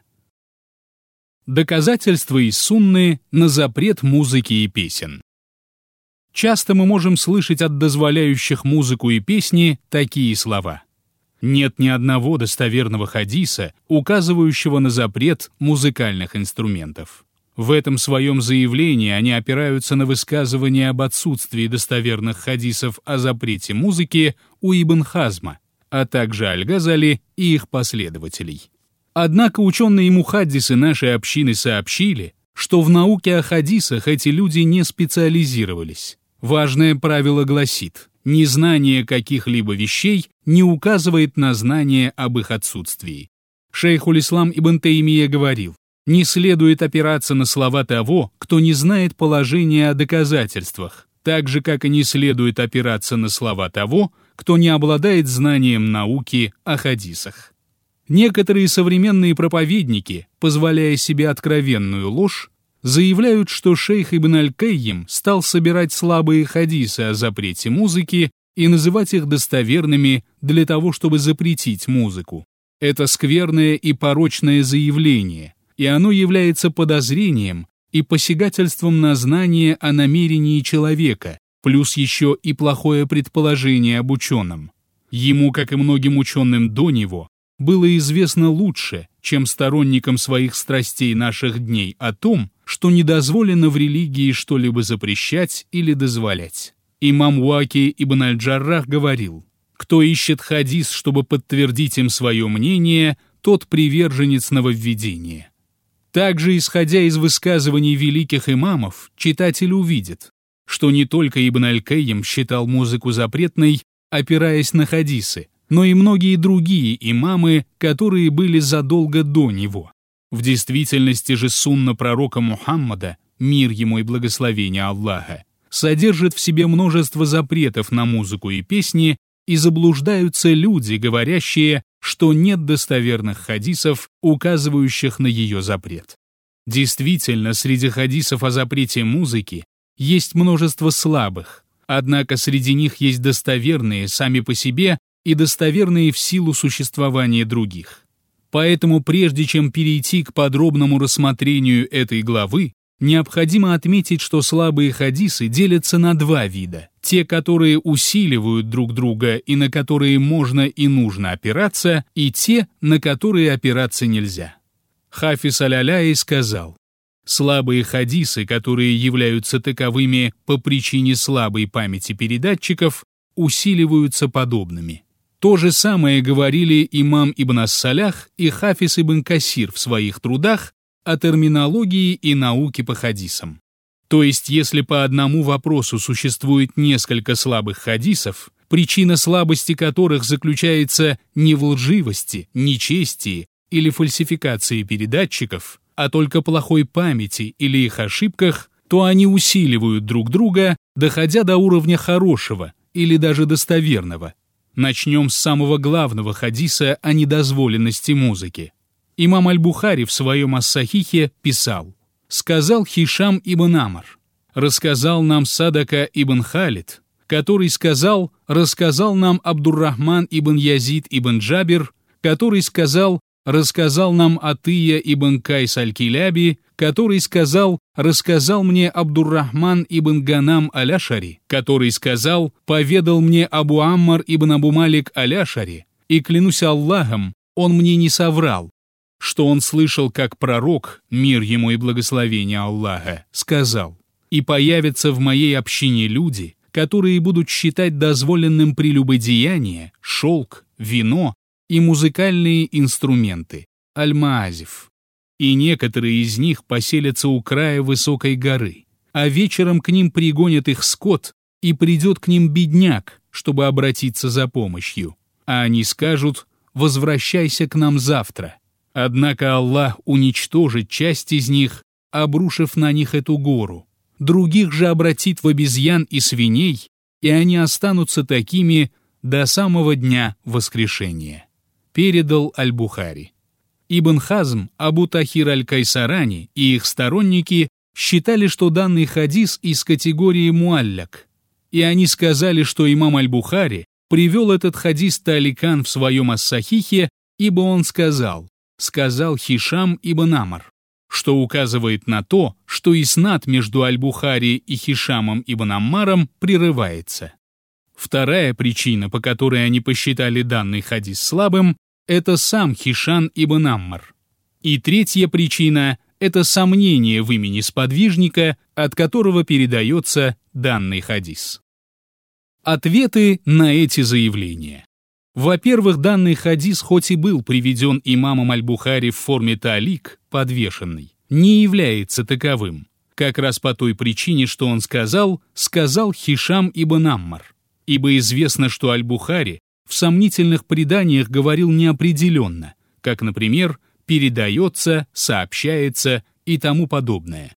[SPEAKER 1] Доказательства из сунны на запрет музыки и песен. Часто мы можем слышать от дозволяющих музыку и песни такие слова: нет ни одного достоверного хадиса, указывающего на запрет музыкальных инструментов. В этом своем заявлении они опираются на высказывание об отсутствии достоверных хадисов о запрете музыки у Ибн Хазма, а также Аль-Газали и их последователей. Однако ученые мухаддисы нашей общины сообщили, что в науке о хадисах эти люди не специализировались. Важное правило гласит: незнание каких-либо вещей не указывает на знание об их отсутствии. Шейхуль Ислам Ибн Таймия говорил: Не следует опираться на слова того, кто не знает положения о доказательствах, так же, как и не следует опираться на слова того, кто не обладает знанием науки о хадисах. Некоторые современные проповедники, позволяя себе откровенную ложь, заявляют, что шейх Ибн аль-Кайим стал собирать слабые хадисы о запрете музыки и называть их достоверными для того, чтобы запретить музыку. Это скверное и порочное заявление, и оно является подозрением и посягательством на знание о намерении человека, плюс еще и плохое предположение об ученом. Ему, как и многим ученым до него, было известно лучше, чем сторонникам своих страстей наших дней о том, что не дозволено в религии что-либо запрещать или дозволять. Имам Уаки ибн аль-Джаррах говорил: «Кто ищет хадис, чтобы подтвердить им свое мнение, тот приверженец нововведения». Также, исходя из высказываний великих имамов, читатель увидит, что не только Ибн аль-Кайим считал музыку запретной, опираясь на хадисы, но и многие другие имамы, которые были задолго до него. В действительности же сунна пророка Мухаммада, мир ему и благословение Аллаха, содержит в себе множество запретов на музыку и песни, и заблуждаются люди, говорящие, что нет достоверных хадисов, указывающих на ее запрет. Действительно, среди хадисов о запрете музыки есть множество слабых, однако среди них есть достоверные сами по себе и достоверные в силу существования других. Поэтому прежде чем перейти к подробному рассмотрению этой главы, необходимо отметить, что слабые хадисы делятся на два вида: те, которые усиливают друг друга и на которые можно и нужно опираться, и те, на которые опираться нельзя. Хафиз аль-Аляи сказал: слабые хадисы, которые являются таковыми по причине слабой памяти передатчиков, усиливаются подобными. То же самое говорили имам Ибн ас-Салях и Хафиз ибн Касир в своих трудах о терминологии и науке по хадисам. То есть, если по одному вопросу существует несколько слабых хадисов, причина слабости которых заключается не в лживости, нечестии или фальсификации передатчиков, а только плохой памяти или их ошибках, то они усиливают друг друга, доходя до уровня хорошего или даже достоверного. Начнем с самого главного хадиса о недозволенности музыки. Имам аль-Бухари в своем ас-Сахихе писал: «Сказал Хишам ибн Амр, рассказал нам Садака ибн Халид, который сказал, рассказал нам Абдуррахман ибн Язид ибн Джабир, который сказал, рассказал нам Атыя ибн Кайс аль-Киляби, который сказал, рассказал мне Абдуррахман ибн Ганам аль-Ашари, который сказал, поведал мне Абу Аммар ибн Абу Малик аль-Ашари, и клянусь Аллахом, он мне не соврал, что он слышал, как пророк, мир ему и благословение Аллаха, сказал: «И появятся в моей общине люди, которые будут считать дозволенным прелюбодеяние, шелк, вино и музыкальные инструменты, аль-Маазиф. И некоторые из них поселятся у края высокой горы, а вечером к ним пригонят их скот, и придет к ним бедняк, чтобы обратиться за помощью. А они скажут: возвращайся к нам завтра. Однако Аллах уничтожит часть из них, обрушив на них эту гору. Других же обратит в обезьян и свиней, и они останутся такими до самого дня воскрешения». Передал аль-Бухари. Ибн Хазм, Абу Тахир аль-Кайсарани и их сторонники считали, что данный хадис из категории муалляк, и они сказали, что имам аль-Бухари привел этот хадис Таликан в своем ас-Сахихе, ибо он сказал, сказал Хишам ибн Амр, что указывает на то, что иснад между аль-Бухари и Хишамом ибн Аммаром прерывается. Вторая причина, по которой они посчитали данный хадис слабым, это сам Хишам ибн Аммар. И третья причина – это сомнение в имени сподвижника, от которого передается данный хадис. Ответы на эти заявления. Во-первых, данный хадис, хоть и был приведен имамом аль-Бухари в форме таалик, подвешенный, не является таковым, как раз по той причине, что он сказал, сказал Хишам ибн Аммар. Ибо известно, что аль-Бухари в сомнительных преданиях говорил неопределенно, как, например, передается, сообщается и тому подобное.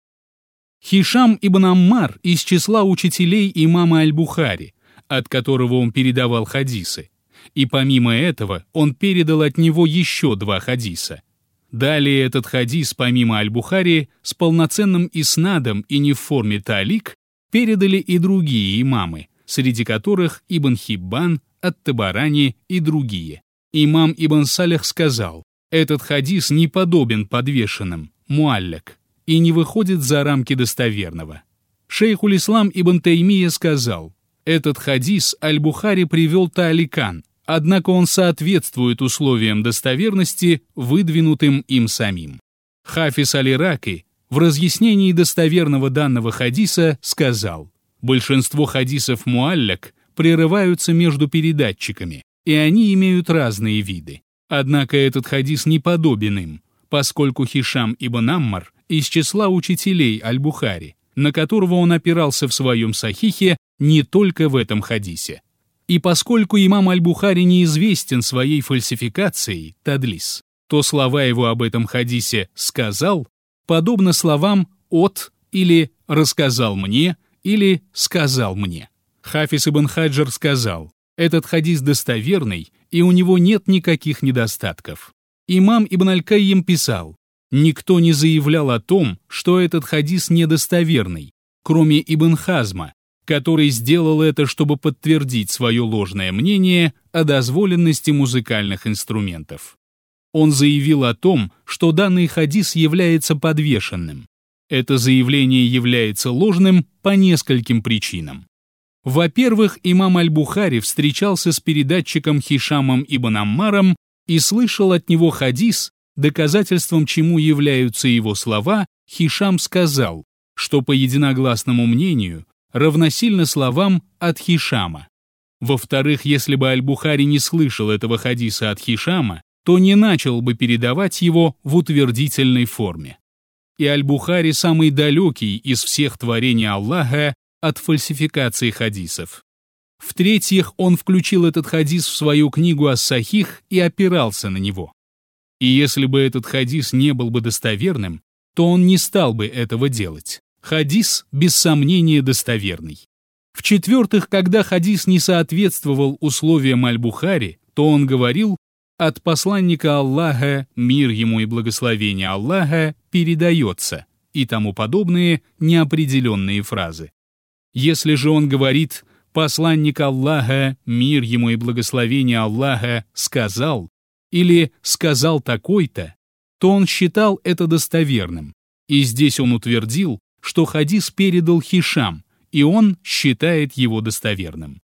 [SPEAKER 1] Хишам ибн Аммар из числа учителей имама Аль-Бухари, от которого он передавал хадисы, и помимо этого он передал от него еще два хадиса. Далее этот хадис, помимо Аль-Бухари, с полноценным иснадом и не в форме таалик, передали и другие имамы, среди которых Ибн Хиббан, Ат-Табарани и другие. Имам Ибн Салих сказал: этот хадис не подобен подвешенным, муалляк, и не выходит за рамки достоверного. Шейхуль-Ислам Ибн Таймия сказал: этот хадис Аль-Бухари привел тааликан, однако он соответствует условиям достоверности, выдвинутым им самим. Хафиз Аль-Ираки в разъяснении достоверного данного хадиса сказал: большинство хадисов муалляк прерываются между передатчиками, и они имеют разные виды. Однако этот хадис не подобен им, поскольку Хишам ибн Аммар из числа учителей Аль-Бухари, на которого он опирался в своем сахихе не только в этом хадисе. И поскольку имам Аль-Бухари неизвестен своей фальсификацией, тадлис, то слова его об этом хадисе «сказал» подобно словам «от» или «рассказал мне» или «сказал мне». Хафиз ибн Хаджар сказал: этот хадис достоверный, и у него нет никаких недостатков. Имам Ибн Аль-Кайим писал: никто не заявлял о том, что этот хадис недостоверный, кроме Ибн Хазма, который сделал это, чтобы подтвердить свое ложное мнение о дозволенности музыкальных инструментов. Он заявил о том, что данный хадис является подвешенным. Это заявление является ложным по нескольким причинам. Во-первых, имам Аль-Бухари встречался с передатчиком Хишамом ибн Аммаром и слышал от него хадис, доказательством чему являются его слова. Хишам сказал, что по единогласному мнению равносильно словам от Хишама. Во-вторых, если бы Аль-Бухари не слышал этого хадиса от Хишама, то не начал бы передавать его в утвердительной форме. И Аль-Бухари самый далекий из всех творений Аллаха от фальсификации хадисов. В-третьих, он включил этот хадис в свою книгу Ас-Сахих и опирался на него. И если бы этот хадис не был бы достоверным, то он не стал бы этого делать. Хадис, без сомнения, достоверный. В-четвертых, когда хадис не соответствовал условиям Аль-Бухари, то он говорил: от посланника Аллаха, мир ему и благословение Аллаха, передается, и тому подобные неопределенные фразы. Если же он говорит: посланник Аллаха, мир ему и благословение Аллаха, сказал, или сказал такой-то, то он считал это достоверным. И здесь он утвердил, что хадис передал Хишам, и он считает его достоверным.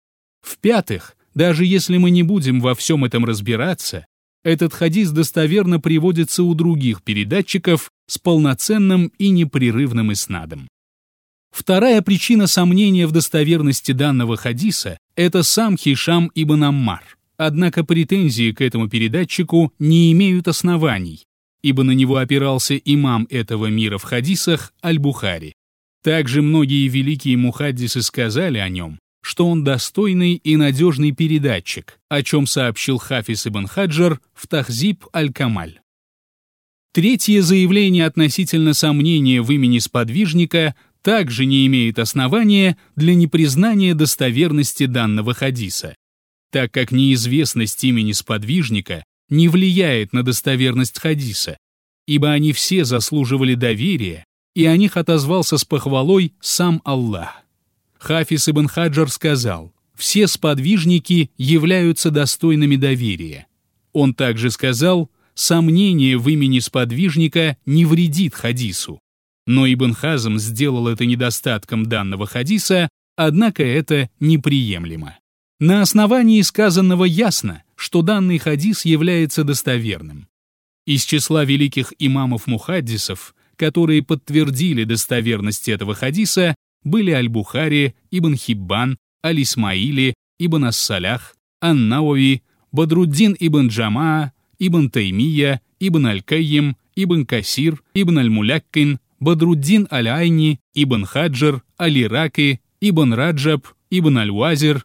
[SPEAKER 1] В-пятых, даже если мы не будем во всем этом разбираться, этот хадис достоверно приводится у других передатчиков с полноценным и непрерывным иснадом. Вторая причина сомнения в достоверности данного хадиса – это сам Хишам ибн Аммар. Однако претензии к этому передатчику не имеют оснований, ибо на него опирался имам этого мира в хадисах Аль-Бухари. Также многие великие мухаддисы сказали о нем, что он достойный и надежный передатчик, о чем сообщил Хафиз ибн Хаджар в Тахзиб аль-Камаль. Третье заявление относительно сомнения в имени сподвижника также не имеет основания для непризнания достоверности данного хадиса, так как неизвестность имени сподвижника не влияет на достоверность хадиса, ибо они все заслуживали доверия, и о них отозвался с похвалой сам Аллах. Хафиз ибн Хаджар сказал: все сподвижники являются достойными доверия. Он также сказал: сомнение в имени сподвижника не вредит хадису. Но Ибн Хазм сделал это недостатком данного хадиса, однако это неприемлемо. На основании сказанного ясно, что данный хадис является достоверным. Из числа великих имамов-мухаддисов, которые подтвердили достоверность этого хадиса, были Аль-Бухари, Ибн Хиббан, Аль-Исмаили, Ибн Ас-Салях, Ан-Науви, Бадруддин ибн Джамаа, Ибн Таймия, Ибн Аль-Кайим, Ибн Касир, Ибн Аль-Муляккин, Бадруддин Аль-Айни, Ибн Хаджар, Аль-Ираки, Ибн Раджаб, Ибн Аль-Вазир,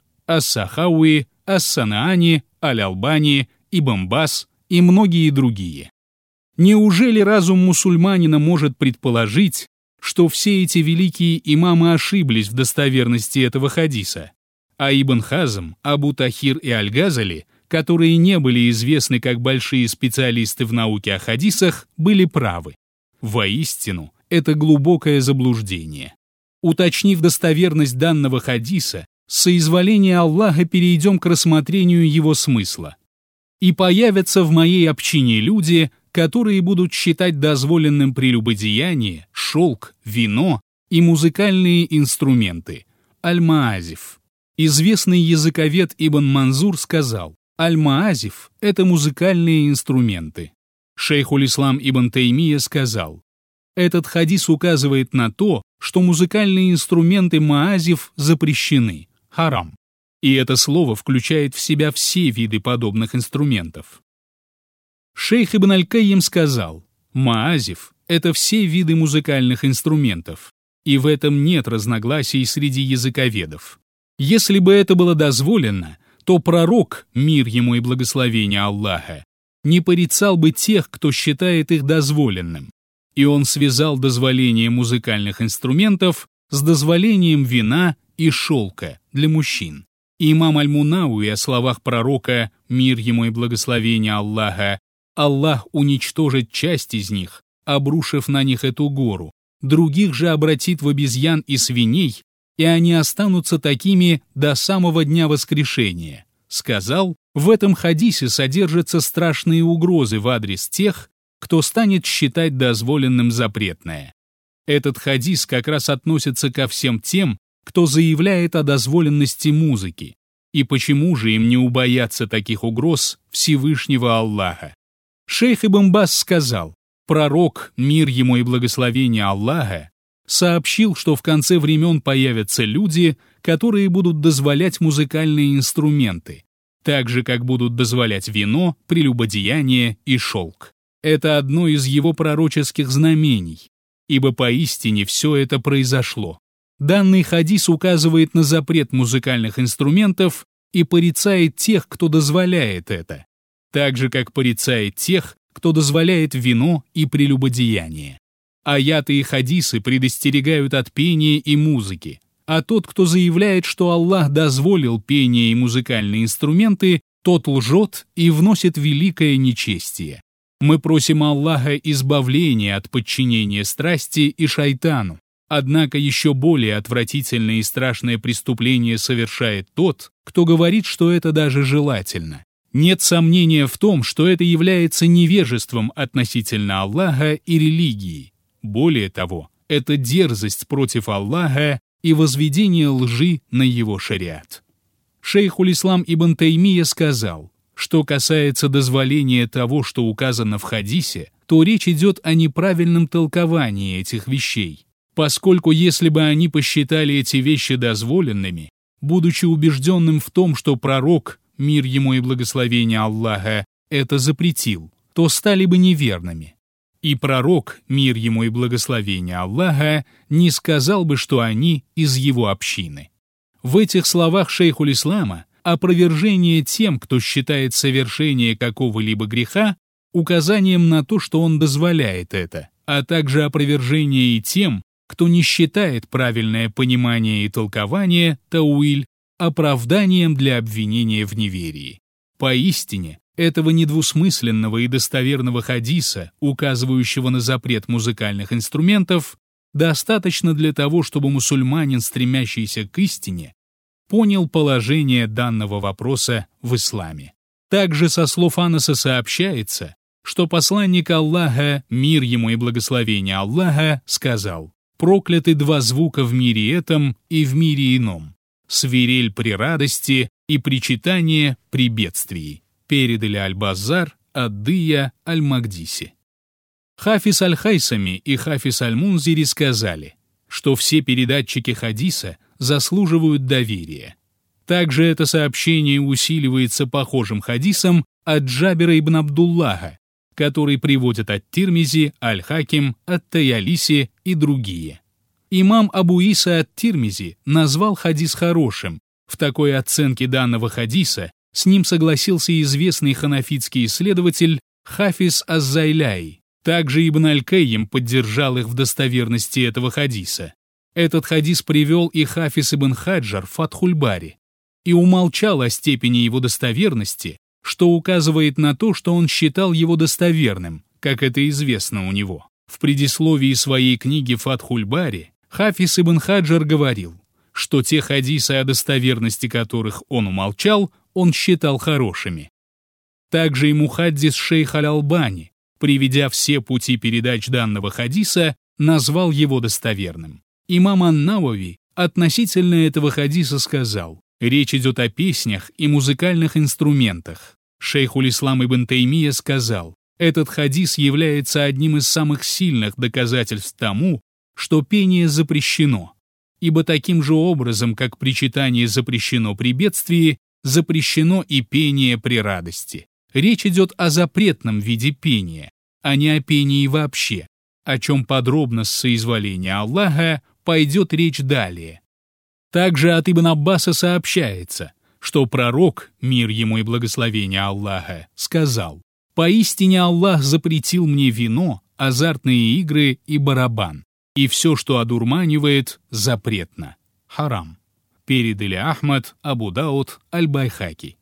[SPEAKER 1] Ас-Сахауи, Ас-Санаани, Аль-Албани, Ибн Бас и многие другие. Неужели разум мусульманина может предположить, что все эти великие имамы ошиблись в достоверности этого хадиса, а Ибн Хазм, Абу Тахир и Аль-Газали, которые не были известны как большие специалисты в науке о хадисах, были правы? Воистину, это глубокое заблуждение. Уточнив достоверность данного хадиса, с соизволения Аллаха перейдем к рассмотрению его смысла. «И появятся в моей общине люди, которые будут считать дозволенным прелюбодеяние, шелк, вино и музыкальные инструменты». Аль-Маазиф. Известный языковед Ибн Манзур сказал: «Аль-Маазиф — это музыкальные инструменты». Шейхуль-Ислам Ибн Таймия сказал: «Этот хадис указывает на то, что музыкальные инструменты маазиф запрещены, харам». И это слово включает в себя все виды подобных инструментов. Шейх Ибн Аль-Кайим сказал: «Маазиф — это все виды музыкальных инструментов, и в этом нет разногласий среди языковедов. Если бы это было дозволено, то пророк, мир ему и благословение Аллаха, не порицал бы тех, кто считает их дозволенным». И он связал дозволение музыкальных инструментов с дозволением вина и шелка для мужчин. Имам Аль-Мунауи о словах пророка, мир ему и благословение Аллаха: «Аллах уничтожит часть из них, обрушив на них эту гору, других же обратит в обезьян и свиней, и они останутся такими до самого дня воскрешения», сказал: в этом хадисе содержатся страшные угрозы в адрес тех, кто станет считать дозволенным запретное. Этот хадис как раз относится ко всем тем, кто заявляет о дозволенности музыки. И почему же им не убояться таких угроз Всевышнего Аллаха? Шейх Ибн Баз сказал: «Пророк, мир ему и благословение Аллаха, сообщил, что в конце времен появятся люди, которые будут дозволять музыкальные инструменты, так же, как будут дозволять вино, прелюбодеяние и шелк. Это одно из его пророческих знамений, ибо поистине все это произошло». Данный хадис указывает на запрет музыкальных инструментов и порицает тех, кто дозволяет это, так же, как порицает тех, кто дозволяет вино и прелюбодеяние. Аяты и хадисы предостерегают от пения и музыки, а тот, кто заявляет, что Аллах дозволил пение и музыкальные инструменты, тот лжет и вносит великое нечестие. Мы просим Аллаха избавления от подчинения страсти и шайтану. Однако еще более отвратительное и страшное преступление совершает тот, кто говорит, что это даже желательно. Нет сомнения в том, что это является невежеством относительно Аллаха и религии. Более того, это дерзость против Аллаха и возведение лжи на его шариат. Шейхуль-Ислам Ибн Таймия сказал: что касается дозволения того, что указано в хадисе, то речь идет о неправильном толковании этих вещей, поскольку если бы они посчитали эти вещи дозволенными, будучи убежденным в том, что пророк, мир ему и благословение Аллаха, это запретил, то стали бы неверными. И пророк, мир ему и благословение Аллаха, не сказал бы, что они из его общины. В этих словах шейхуль-ислама опровержение тем, кто считает совершение какого-либо греха, указанием на то, что он дозволяет это, а также опровержение и тем, кто не считает правильное понимание и толкование, тауиль, оправданием для обвинения в неверии. Поистине, этого недвусмысленного и достоверного хадиса, указывающего на запрет музыкальных инструментов, достаточно для того, чтобы мусульманин, стремящийся к истине, понял положение данного вопроса в исламе. Также со слов Анаса сообщается, что посланник Аллаха, мир ему и благословение Аллаха, сказал: «Прокляты два звука в мире этом и в мире ином: свирель при радости и причитание при бедствии». Передали Аль-Баззар, Ад-Дия, Аль-Магдиси. Хафиз Аль-Хайсами и Хафиз Аль-Мунзири сказали, что все передатчики хадиса заслуживают доверия. Также это сообщение усиливается похожим хадисом от Джабира ибн Абдуллаха, который приводят от Тирмизи, Аль-Хаким, Ат-Таялиси и другие. Имам Абу Иса ат-Тирмизи назвал хадис хорошим. В такой оценке данного хадиса с ним согласился известный ханафитский исследователь Хафиз аз-Зайляи. Также Ибн Аль-Кайим поддержал их в достоверности этого хадиса. Этот хадис привел и Хафиз ибн Хаджар в Фатхуль-Бари и умолчал о степени его достоверности, что указывает на то, что он считал его достоверным, как это известно у него. В предисловии своей книги Фатхуль-Бари Хафиз ибн Хаджар говорил, что те хадисы, о достоверности которых он умолчал, он считал хорошими. Также и мухаддис шейх Аль-Албани, приведя все пути передач данного хадиса, назвал его достоверным. Имам ан-Навави относительно этого хадиса сказал: речь идет о песнях и музыкальных инструментах. Шейхуль-Ислам ибн Таймия сказал: этот хадис является одним из самых сильных доказательств тому, что пение запрещено, ибо таким же образом, как причитание запрещено при бедствии, запрещено и пение при радости. Речь идет о запретном виде пения, а не о пении вообще, о чем подробно с соизволения Аллаха пойдет речь далее. Также от Ибн Аббаса сообщается, что пророк, мир ему и благословение Аллаха, сказал: «Поистине Аллах запретил мне вино, азартные игры и барабан, и все, что одурманивает, запретно». Харам. Передали Ахмад, Абу Дауд, Аль-Байхаки.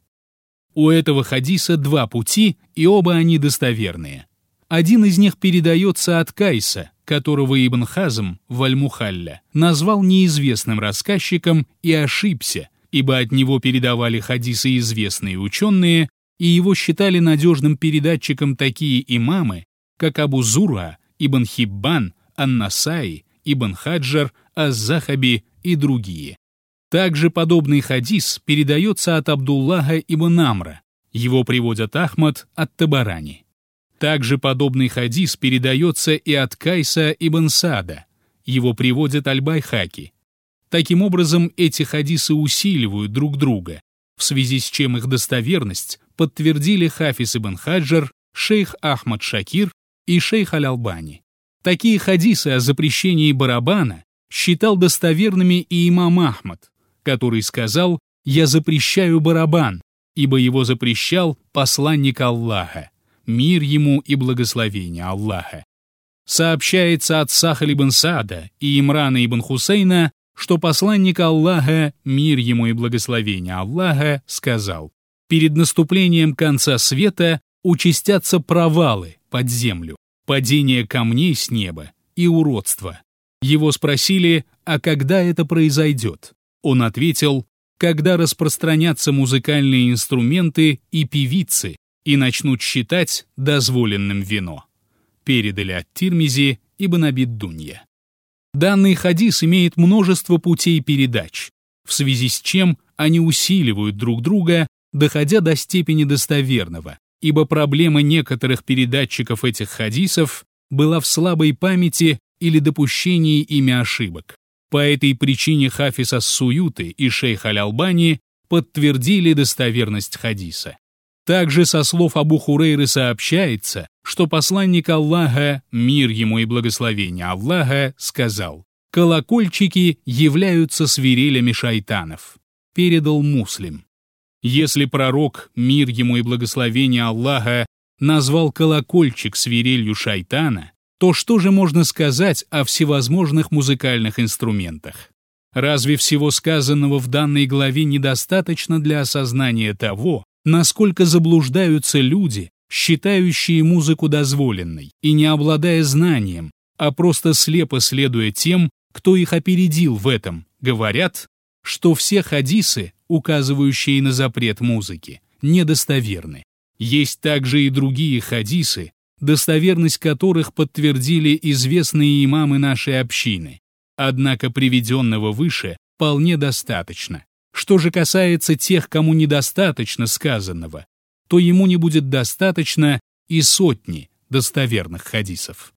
[SPEAKER 1] У этого хадиса два пути, и оба они достоверные. Один из них передается от Кайса, которого Ибн Хазм в Аль-Мухалля назвал неизвестным рассказчиком и ошибся, ибо от него передавали хадисы известные ученые, и его считали надежным передатчиком такие имамы, как Абу Зур'a, Ибн Хиббан, Ан-Насаи, Ибн Хаджар, Аз-Захаби и другие. Также подобный хадис передается от Абдуллаха ибн Амра, его приводят Ахмад от Табарани. Также подобный хадис передается и от Кайса ибн Саада, его приводят Аль-Байхаки. Таким образом, эти хадисы усиливают друг друга, в связи с чем их достоверность подтвердили Хафиз ибн Хаджар, шейх Ахмад Шакир и шейх Аль-Албани. Такие хадисы о запрещении барабана считал достоверными и имам Ахмад, который сказал: «Я запрещаю барабан, ибо его запрещал посланник Аллаха, мир ему и благословение Аллаха». Сообщается от Сахаль ибн Саада и Имрана ибн Хусейна, что посланник Аллаха, мир ему и благословение Аллаха, сказал: «Перед наступлением конца света участятся провалы под землю, падение камней с неба и уродство». Его спросили: «А когда это произойдет?» Он ответил: «Когда распространятся музыкальные инструменты и певицы и начнут считать дозволенным вино». Передали от Тирмизи ибн Аби Дунья. Данный хадис имеет множество путей передач, в связи с чем они усиливают друг друга, доходя до степени достоверного, ибо проблема некоторых передатчиков этих хадисов была в слабой памяти или допущении ими ошибок. По этой причине Хафиз ас-Суюти и шейх Аль-Албани подтвердили достоверность хадиса. Также со слов Абу Хурейры сообщается, что посланник Аллаха, мир ему и благословение Аллаха, сказал: «Колокольчики являются свирелями шайтанов». Передал Муслим. Если пророк, мир ему и благословение Аллаха, назвал колокольчик свирелью шайтана, то что же можно сказать о всевозможных музыкальных инструментах? Разве всего сказанного в данной главе недостаточно для осознания того, насколько заблуждаются люди, считающие музыку дозволенной и не обладая знанием, а просто слепо следуя тем, кто их опередил в этом, говорят, что все хадисы, указывающие на запрет музыки, недостоверны. Есть также и другие хадисы, достоверность которых подтвердили известные имамы нашей общины. Однако приведенного выше вполне достаточно. Что же касается тех, кому недостаточно сказанного, то ему не будет достаточно и сотни достоверных хадисов.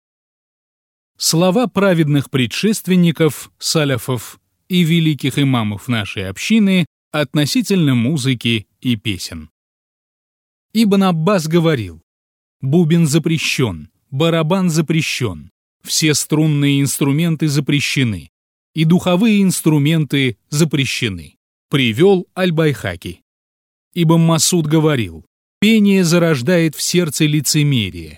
[SPEAKER 1] Слова праведных предшественников, саляфов и великих имамов нашей общины относительно музыки и песен. Ибн Аббас говорил: «Бубен запрещен, барабан запрещен, все струнные инструменты запрещены, и духовые инструменты запрещены». Привел Аль-Байхаки. Ибн Масуд говорил: «Пение зарождает в сердце лицемерие,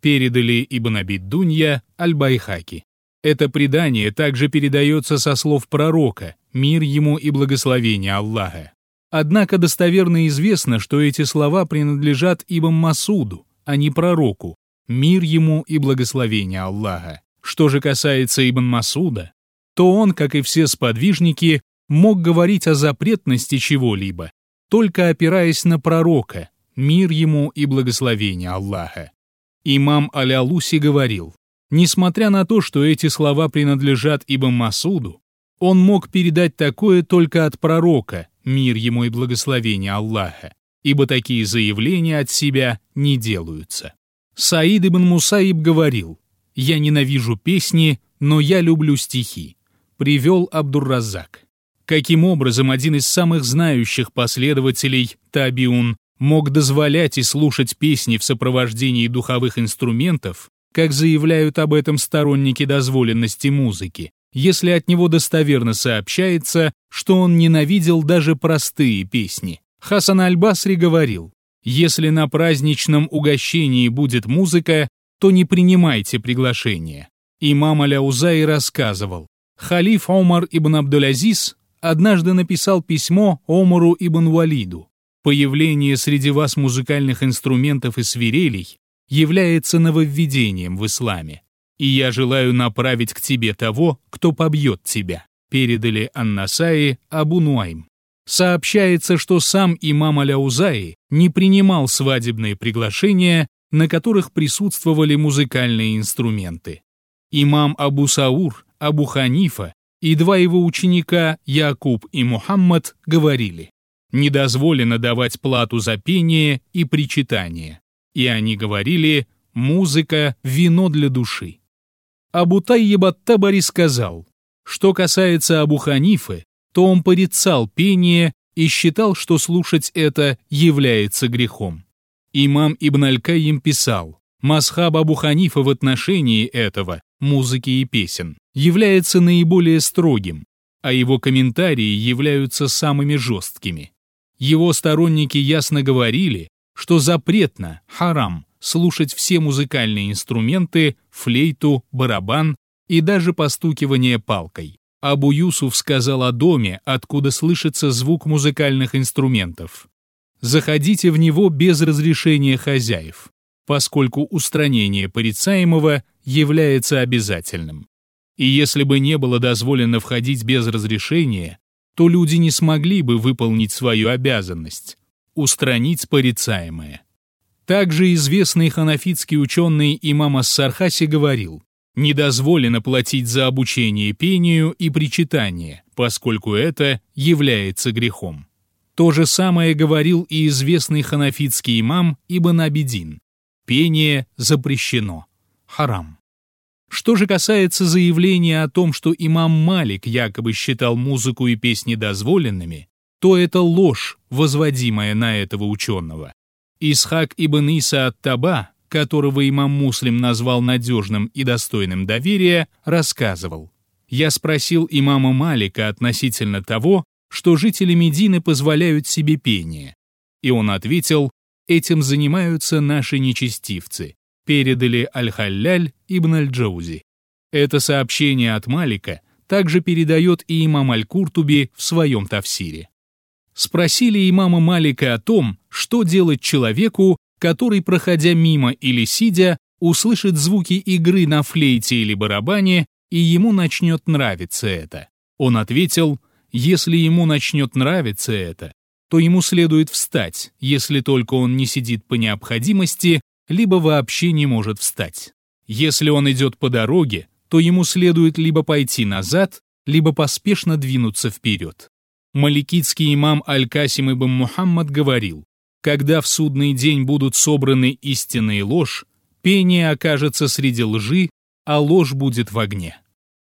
[SPEAKER 1] передали Ибн Абид-Дунья, Аль-Байхаки. Это предание также передается со слов пророка, мир ему и благословение Аллаха. Однако достоверно известно, что эти слова принадлежат Ибн Масуду, а не пророку, мир ему и благословение Аллаха. Что же касается Ибн Масуда, то он, как и все сподвижники, мог говорить о запретности чего-либо, только опираясь на пророка, мир ему и благословение Аллаха. Имам Аль-Алуси говорил, несмотря на то, что эти слова принадлежат Ибн Масуду, он мог передать такое только от пророка, мир ему и благословение Аллаха, ибо такие заявления от себя не делаются. Саид ибн Мусаиб говорил, «Я ненавижу песни, но я люблю стихи», привел Абдур-Раззак. Каким образом один из самых знающих последователей табиун мог дозволять и слушать песни в сопровождении духовых инструментов, как заявляют об этом сторонники дозволенности музыки, если от него достоверно сообщается, что он ненавидел даже простые песни? Хасан аль-Басри говорил, «Если на праздничном угощении будет музыка, то не принимайте приглашение». Имам Аль-Аузаи рассказывал, халиф Омар ибн Абдуль-Азиз однажды написал письмо Омару ибн Валиду. «Появление среди вас музыкальных инструментов и свирелей является нововведением в исламе, и я желаю направить к тебе того, кто побьет тебя», передали Ан-Насаи Абу Нуайм. Сообщается, что сам имам Аль-Аузаи не принимал свадебные приглашения, на которых присутствовали музыкальные инструменты. Имам Абу Саур, Абу Ханифа и два его ученика Якуб и Мухаммад говорили, недозволено давать плату за пение и причитание. И они говорили, музыка – вино для души. Абу Тайиб ат-Табари сказал, что касается Абу Ханифы, то он порицал пение и считал, что слушать это является грехом. Имам Ибн Аль-Кайим писал, масхаб Абу Ханифа в отношении этого, музыки и песен, является наиболее строгим, а его комментарии являются самыми жесткими. Его сторонники ясно говорили, что запретно, харам, слушать все музыкальные инструменты, флейту, барабан и даже постукивание палкой. Абу Юсуф сказал о доме, откуда слышится звук музыкальных инструментов. Заходите в него без разрешения хозяев, поскольку устранение порицаемого является обязательным. И если бы не было дозволено входить без разрешения, то люди не смогли бы выполнить свою обязанность – устранить порицаемое. Также известный ханафитский ученый имам Ас-Сархаси говорил, недозволено платить за обучение пению и причитание, поскольку это является грехом. То же самое говорил и известный ханафитский имам Ибн Абидин. Пение запрещено. Харам. Что же касается заявления о том, что имам Малик якобы считал музыку и песни дозволенными, то это ложь, возводимая на этого ученого. Исхак ибн Иса ат-Таба, которого имам Муслим назвал надежным и достойным доверия, рассказывал, «Я спросил имама Малика относительно того, что жители Медины позволяют себе пение. И он ответил, этим занимаются наши нечестивцы», передали Аль-Халляль ибн Аль-Джаузи. Это сообщение от Малика также передает и имам Аль-Куртуби в своем тафсире. Спросили имама Малика о том, что делать человеку, который, проходя мимо или сидя, услышит звуки игры на флейте или барабане, и ему начнет нравиться это. Он ответил, если ему начнет нравиться это, то ему следует встать, если только он не сидит по необходимости, либо вообще не может встать. Если он идет по дороге, то ему следует либо пойти назад, либо поспешно двинуться вперед. Маликитский имам Аль-Касим ибн Мухаммад говорил, когда в судный день будут собраны истина и ложь, пение окажется среди лжи, а ложь будет в огне.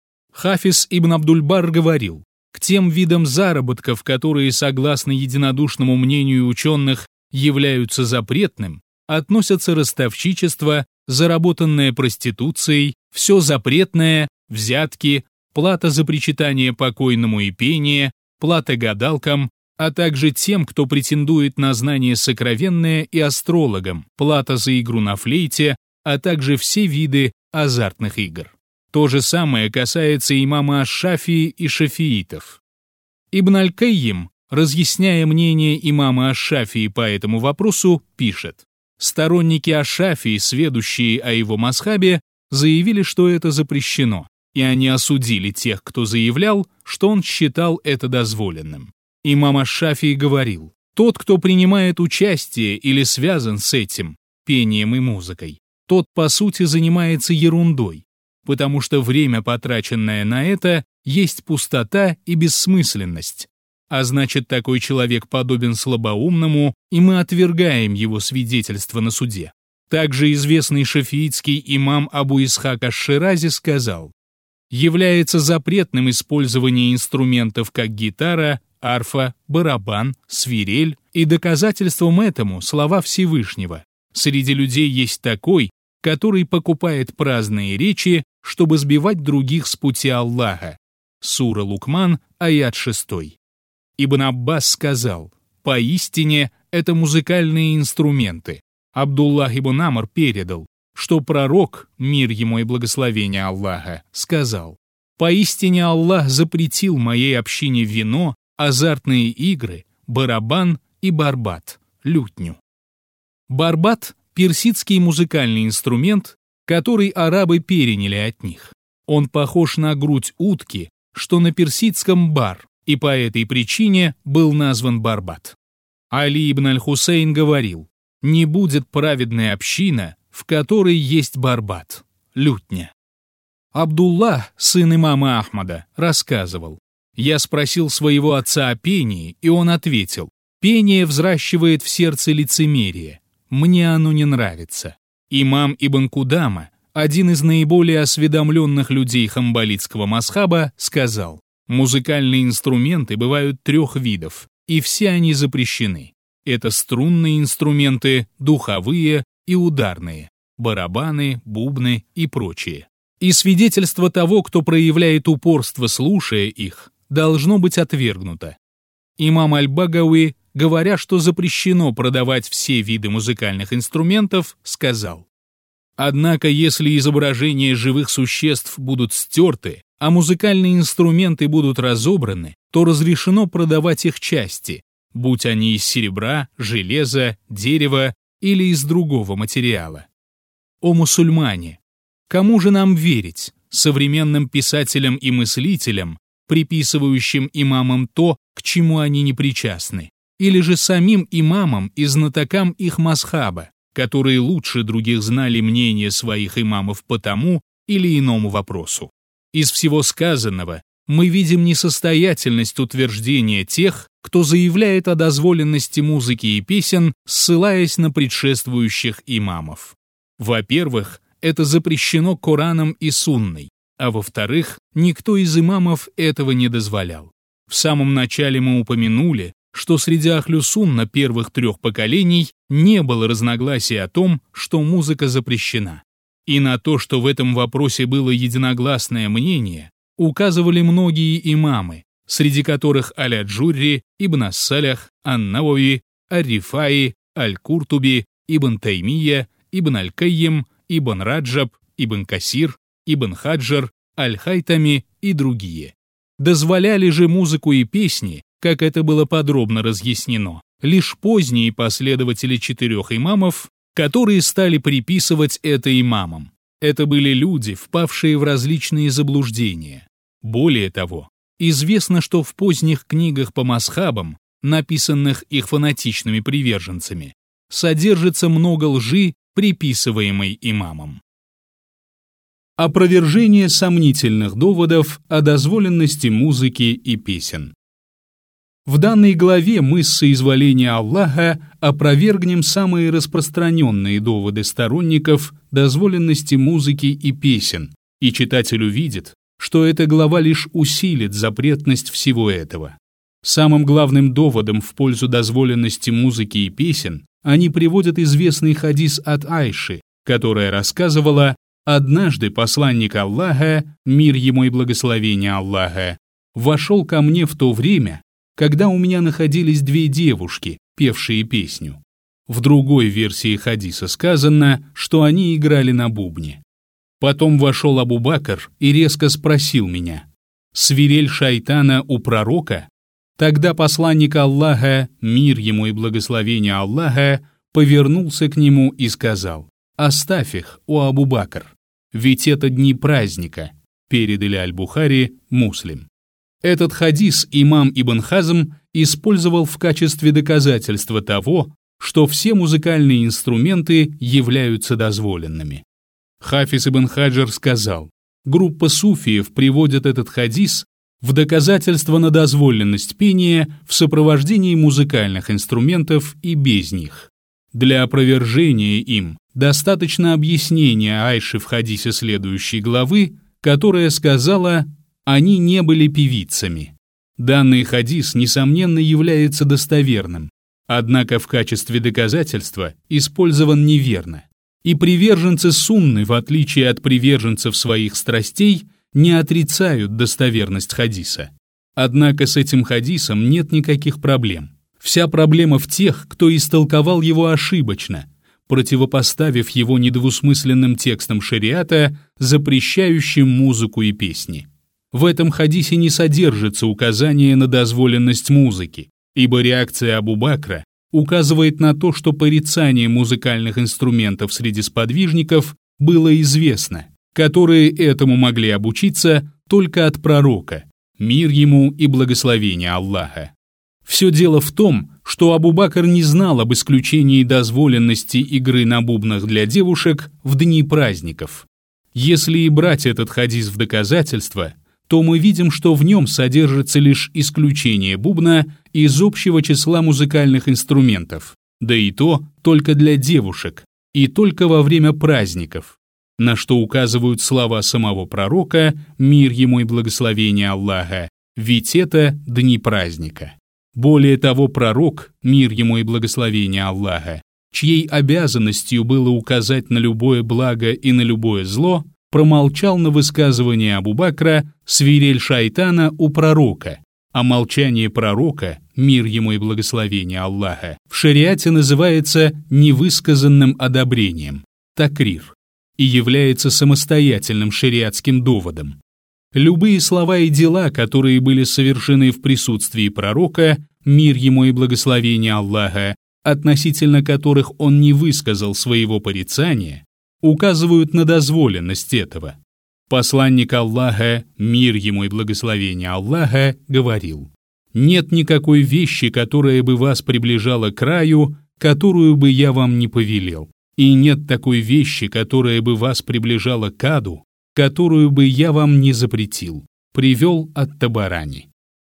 [SPEAKER 1] Хафиз ибн Абдуль-Бар говорил, к тем видам заработков, которые, согласно единодушному мнению ученых, являются запретным, относятся ростовщичество, заработанное проституцией, все запретное, взятки, плата за причитание покойному и пение, плата гадалкам, а также тем, кто претендует на знание сокровенное, и астрологам, плата за игру на флейте, а также все виды азартных игр. То же самое касается имама аш-Шафии и шафиитов. Ибн аль-Кайим, разъясняя мнение имама аш-Шафии по этому вопросу, пишет: сторонники аш-Шафии, сведущие о его мазхабе, заявили, что это запрещено, и они осудили тех, кто заявлял, что он считал это дозволенным. Имам аш-Шафии говорил: тот, кто принимает участие или связан с этим, пением и музыкой, тот, по сути, занимается ерундой, потому что время, потраченное на это, есть пустота и бессмысленность, а значит, такой человек подобен слабоумному, и мы отвергаем его свидетельство на суде. Также известный шафиитский имам Абу Исхак аш-Ширази сказал: является запретным использование инструментов как гитара, арфа, барабан, свирель, и доказательством этому слова Всевышнего. Среди людей есть такой, который покупает праздные речи, чтобы сбивать других с пути Аллаха. Сура Лукман, аят шесть. Ибн Аббас сказал: поистине это музыкальные инструменты. Абдуллах ибн Амр передал, что пророк, мир ему и благословение Аллаха, сказал: поистине Аллах запретил моей общине вино, азартные игры, барабан и барбат, лютню. Барбат – персидский музыкальный инструмент, который арабы переняли от них. Он похож на грудь утки, что на персидском бар, и по этой причине был назван барбат. Али ибн аль-Хусейн говорил: не будет праведной община, в которой есть барбат, лютня. Абдуллах, сын имама Ахмада, рассказывал: я спросил своего отца о пении, и он ответил: пение взращивает в сердце лицемерие, мне оно не нравится. Имам Ибн Кудама, один из наиболее осведомленных людей хамбалитского мазхаба, сказал: музыкальные инструменты бывают трех видов, и все они запрещены. Это струнные инструменты, духовые и ударные, барабаны, бубны и прочие. И свидетельство того, кто проявляет упорство, слушая их, должно быть отвергнуто. Имам Аль-Багауи, говоря, что запрещено продавать все виды музыкальных инструментов, сказал: однако, если изображения живых существ будут стерты, а музыкальные инструменты будут разобраны, то разрешено продавать их части, будь они из серебра, железа, дерева или из другого материала. О мусульмане! Кому же нам верить, современным писателям и мыслителям, приписывающим имамам то, к чему они не причастны, или же самим имамам и знатокам их мазхаба, которые лучше других знали мнение своих имамов по тому или иному вопросу? Из всего сказанного мы видим несостоятельность утверждения тех, кто заявляет о дозволенности музыки и песен, ссылаясь на предшествующих имамов. Во-первых, это запрещено Кораном и Сунной, а во-вторых, никто из имамов этого не дозволял. В самом начале мы упомянули, что среди Ахлю Сунна первых трех поколений не было разногласий о том, что музыка запрещена. И на то, что в этом вопросе было единогласное мнение, указывали многие имамы, среди которых Аль-Аджурри, Ибн ас-Салях, Ан-Навави, Ар-Рифаи, Аль-Куртуби, Ибн Таймия, Ибн Аль-Кайим, Ибн Раджаб, Ибн Касир, Ибн Хаджар, Аль-Хайтами и другие. Дозволяли же музыку и песни, как это было подробно разъяснено, лишь поздние последователи четырех имамов, которые стали приписывать это имамам. Это были люди, впавшие в различные заблуждения. Более того, известно, что в поздних книгах по мазхабам, написанных их фанатичными приверженцами, содержится много лжи, приписываемой имамам. Опровержение сомнительных доводов о дозволенности музыки и песен. В данной главе мы с соизволения Аллаха опровергнем самые распространенные доводы сторонников дозволенности музыки и песен, и читатель увидит, что эта глава лишь усилит запретность всего этого. Самым главным доводом в пользу дозволенности музыки и песен они приводят известный хадис от Айши, которая рассказывала: «Однажды посланник Аллаха, мир ему и благословение Аллаха, вошел ко мне в то время, когда у меня находились две девушки, певшие песню. В другой версии хадиса сказано, что они играли на бубне. Потом вошел Абу-Бакр и резко спросил меня: «Свирель шайтана у пророка?» Тогда посланник Аллаха, мир ему и благословение Аллаха, повернулся к нему и сказал: «Оставь их, о Абу-Бакр, ведь это дни праздника», передали Аль-Бухари, Муслим. Этот хадис имам Ибн Хазм использовал в качестве доказательства того, что все музыкальные инструменты являются дозволенными. Хафиз Ибн Хаджар сказал: группа суфиев приводит этот хадис в доказательство на дозволенность пения в сопровождении музыкальных инструментов и без них. Для опровержения им достаточно объяснения Айши в хадисе следующей главы, которая сказала: «Они не были певицами». Данный хадис, несомненно, является достоверным, однако в качестве доказательства использован неверно. И приверженцы сунны, в отличие от приверженцев своих страстей, не отрицают достоверность хадиса. Однако с этим хадисом нет никаких проблем. Вся проблема в тех, кто истолковал его ошибочно, противопоставив его недвусмысленным текстам шариата, запрещающим музыку и песни. В этом хадисе не содержится указания на дозволенность музыки, ибо реакция Абу-Бакра указывает на то, что порицание музыкальных инструментов среди сподвижников было известно, которые этому могли обучиться только от пророка, мир ему и благословение Аллаха. Все дело в том, что Абу-Бакр не знал об исключении дозволенности игры на бубнах для девушек в дни праздников. Если и брать этот хадис в доказательство, то мы видим, что в нем содержится лишь исключение бубна из общего числа музыкальных инструментов, да и то только для девушек, и только во время праздников, на что указывают слова самого пророка, мир ему и благословение Аллаха, ведь это дни праздника. Более того, пророк, мир ему и благословение Аллаха, чьей обязанностью было указать на любое благо и на любое зло, промолчал на высказывание Абу-Бакра «свирель шайтана у пророка», а молчание пророка, мир ему и благословение Аллаха, в шариате называется невысказанным одобрением, такрир, и является самостоятельным шариатским доводом. Любые слова и дела, которые были совершены в присутствии пророка, мир ему и благословение Аллаха, относительно которых он не высказал своего порицания, указывают на дозволенность этого. Посланник Аллаха, мир ему и благословение Аллаха, говорил: «Нет никакой вещи, которая бы вас приближала к краю, которую бы я вам не повелел, и нет такой вещи, которая бы вас приближала к аду, которую бы я вам не запретил», привел ат-Табарани.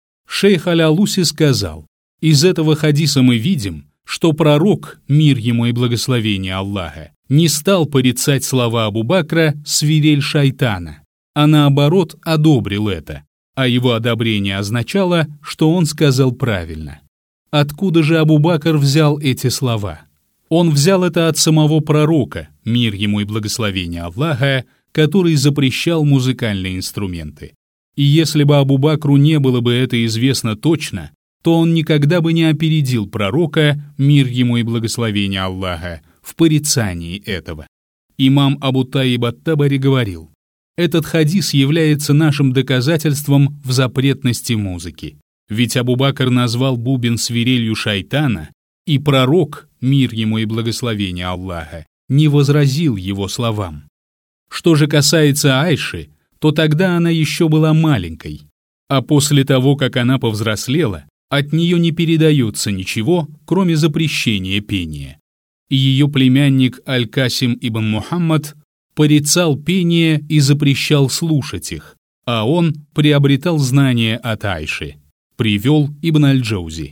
[SPEAKER 1] Шейх Аль-Алуси сказал: из этого хадиса мы видим, что пророк, мир ему и благословение Аллаха, не стал порицать слова Абу-Бакра «свирель шайтана», а наоборот одобрил это, а его одобрение означало, что он сказал правильно. Откуда же Абу-Бакр взял эти слова? Он взял это от самого пророка, мир ему и благословение Аллаха, который запрещал музыкальные инструменты. И если бы Абу-Бакру не было бы это известно точно, то он никогда бы не опередил пророка, мир ему и благословение Аллаха, в порицании этого. Имам Абу Таиб ат-Табари говорил: этот хадис является нашим доказательством в запретности музыки. Ведь Абу-Бакр назвал бубен свирелью шайтана, и пророк, мир ему и благословение Аллаха, не возразил его словам. Что же касается Айши, то тогда она еще была маленькой, а после того, как она повзрослела, от нее не передается ничего, кроме запрещения пения. И ее племянник Аль-Касим ибн Мухаммад порицал пение и запрещал слушать их, а он приобретал знания от Айши, привел Ибн Аль-Джаузи.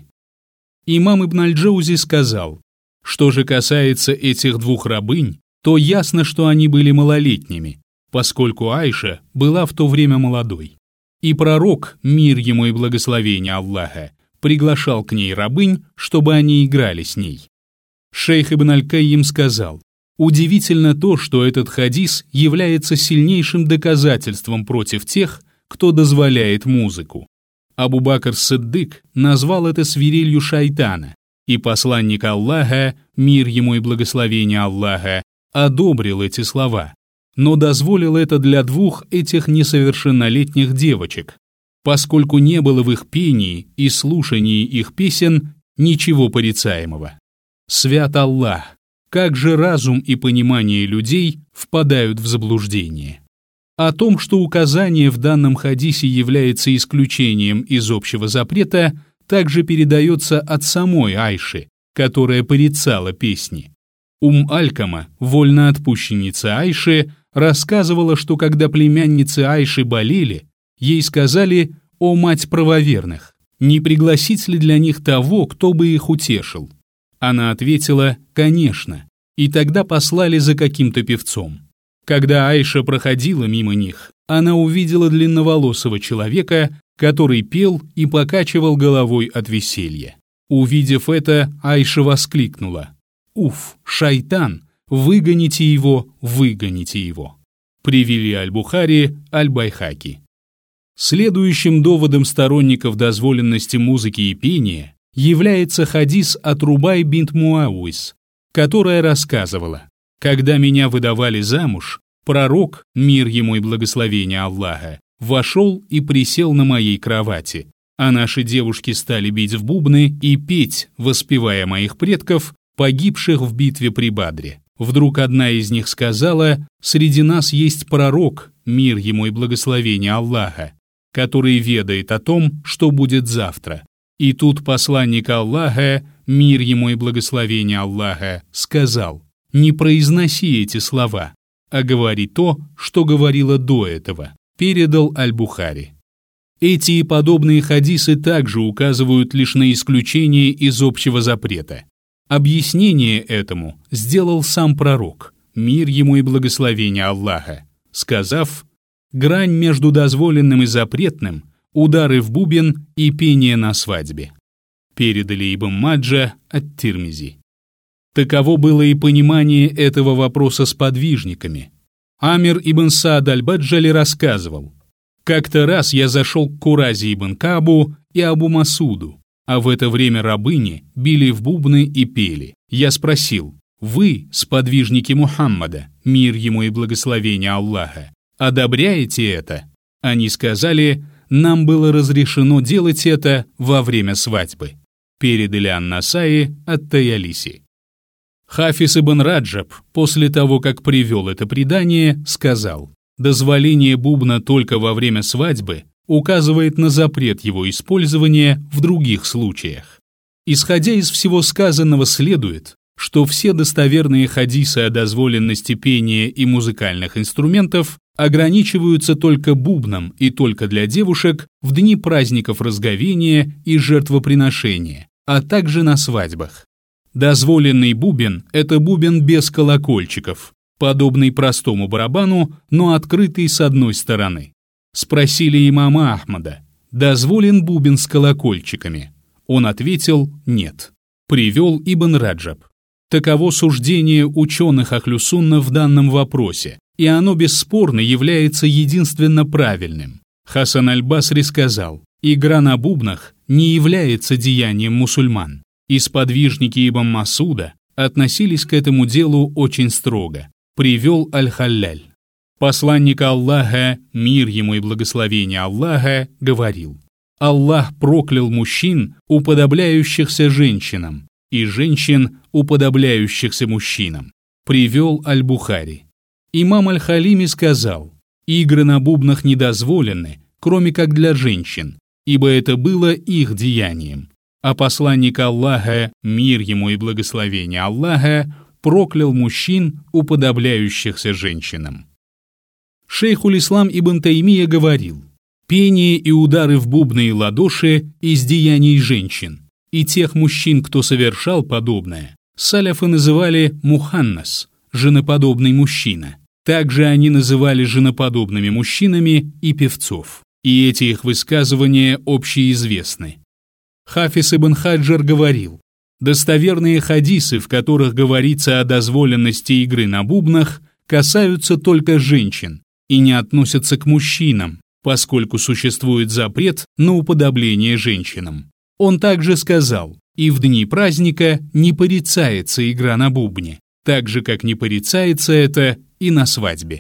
[SPEAKER 1] Имам Ибн Аль-Джаузи сказал: что же касается этих двух рабынь, то ясно, что они были малолетними, поскольку Айша была в то время молодой. И пророк, мир ему и благословение Аллаха, приглашал к ней рабынь, чтобы они играли с ней. Шейх Ибн Аль-Кайим сказал: удивительно то, что этот хадис является сильнейшим доказательством против тех, кто дозволяет музыку. Абу-Бакр Сиддык назвал это свирелью шайтана, И посланник Аллаха, мир ему и благословение Аллаха, одобрил эти слова, но дозволил это для двух этих несовершеннолетних девочек, поскольку не было в их пении и слушании их песен ничего порицаемого. Свят Аллах! Как же разум и понимание людей впадают в заблуждение. О том, что указание в данном хадисе является исключением из общего запрета, также передается от самой Айши, которая порицала песни. Ум Алькама, вольноотпущенница Айши, рассказывала, что когда племянницы Айши болели, ей сказали: «О мать правоверных, не пригласить ли для них того, кто бы их утешил?» Она ответила: «Конечно», и тогда послали за каким-то певцом. Когда Айша проходила мимо них, она увидела длинноволосого человека, который пел и покачивал головой от веселья. Увидев это, Айша воскликнула: «Уф, шайтан! Выгоните его, выгоните его!» Привели Аль-Бухари, Аль-Байхаки. Следующим доводом сторонников дозволенности музыки и пения является хадис от Рубай бинт Муауис, которая рассказывала: «Когда меня выдавали замуж, пророк, мир ему и благословение Аллаха, вошел и присел на моей кровати, а наши девушки стали бить в бубны и петь, воспевая моих предков, погибших в битве при Бадре. Вдруг одна из них сказала: «Среди нас есть пророк, мир ему и благословение Аллаха, который ведает о том, что будет завтра». И тут посланник Аллаха, мир ему и благословение Аллаха, сказал: «Не произноси эти слова, а говори то, что говорила до этого», передал Аль-Бухари. Эти и подобные хадисы также указывают лишь на исключение из общего запрета. Объяснение этому сделал сам пророк, мир ему и благословение Аллаха, сказав: «Грань между дозволенным и запретным, удары в бубен и пение на свадьбе». Передали Ибн Маджа от Тирмизи. Таково было и понимание этого вопроса с подвижниками. Амир ибн Саад аль-Баджали рассказывал: «Как-то раз я зашел к Курази ибн Кабу и Абу Масуду, а в это время рабыни били в бубны и пели. Я спросил: вы, сподвижники Мухаммада, мир ему и благословение Аллаха, одобряете это?» Они сказали: «Нам было разрешено делать это во время свадьбы». Передали ан-Насаи от Таялиси. Хафиз ибн Раджаб, после того, как привел это предание, сказал: «Дозволение бубна только во время свадьбы указывает на запрет его использования в других случаях». Исходя из всего сказанного следует, что все достоверные хадисы о дозволенности пения и музыкальных инструментов ограничиваются только бубном и только для девушек в дни праздников разговения и жертвоприношения, а также на свадьбах. Дозволенный бубен – это бубен без колокольчиков, подобный простому барабану, но открытый с одной стороны. Спросили имама Ахмада: дозволен бубен с колокольчиками? Он ответил: нет. Привел Ибн Раджаб. Таково суждение ученых Ахлю-Сунна в данном вопросе, и оно бесспорно является единственно правильным. Хасан аль-Басри сказал: игра на бубнах не является деянием мусульман. И сподвижники Ибн Масуда относились к этому делу очень строго. Привел Аль-Халляль. Посланник Аллаха, мир ему и благословение Аллаха, говорил: Аллах проклял мужчин, уподобляющихся женщинам, и женщин, уподобляющихся мужчинам. Привел Аль-Бухари. Имам Аль-Халими сказал: игры на бубнах не дозволены, кроме как для женщин, ибо это было их деянием. А посланник Аллаха, мир ему и благословение Аллаха, проклял мужчин, уподобляющихся женщинам. Шейхуль-Ислам Ибн Таймия говорил: пение и удары в бубны и ладоши из деяний женщин, и тех мужчин, кто совершал подобное, саляфы называли муханнас, женоподобный мужчина. Также они называли женоподобными мужчинами и певцов. И эти их высказывания общеизвестны. Хафиз ибн Хаджар говорил: достоверные хадисы, в которых говорится о дозволенности игры на бубнах, касаются только женщин и не относятся к мужчинам, поскольку существует запрет на уподобление женщинам. Он также сказал: и в дни праздника не порицается игра на бубне, так же, как не порицается это и на свадьбе.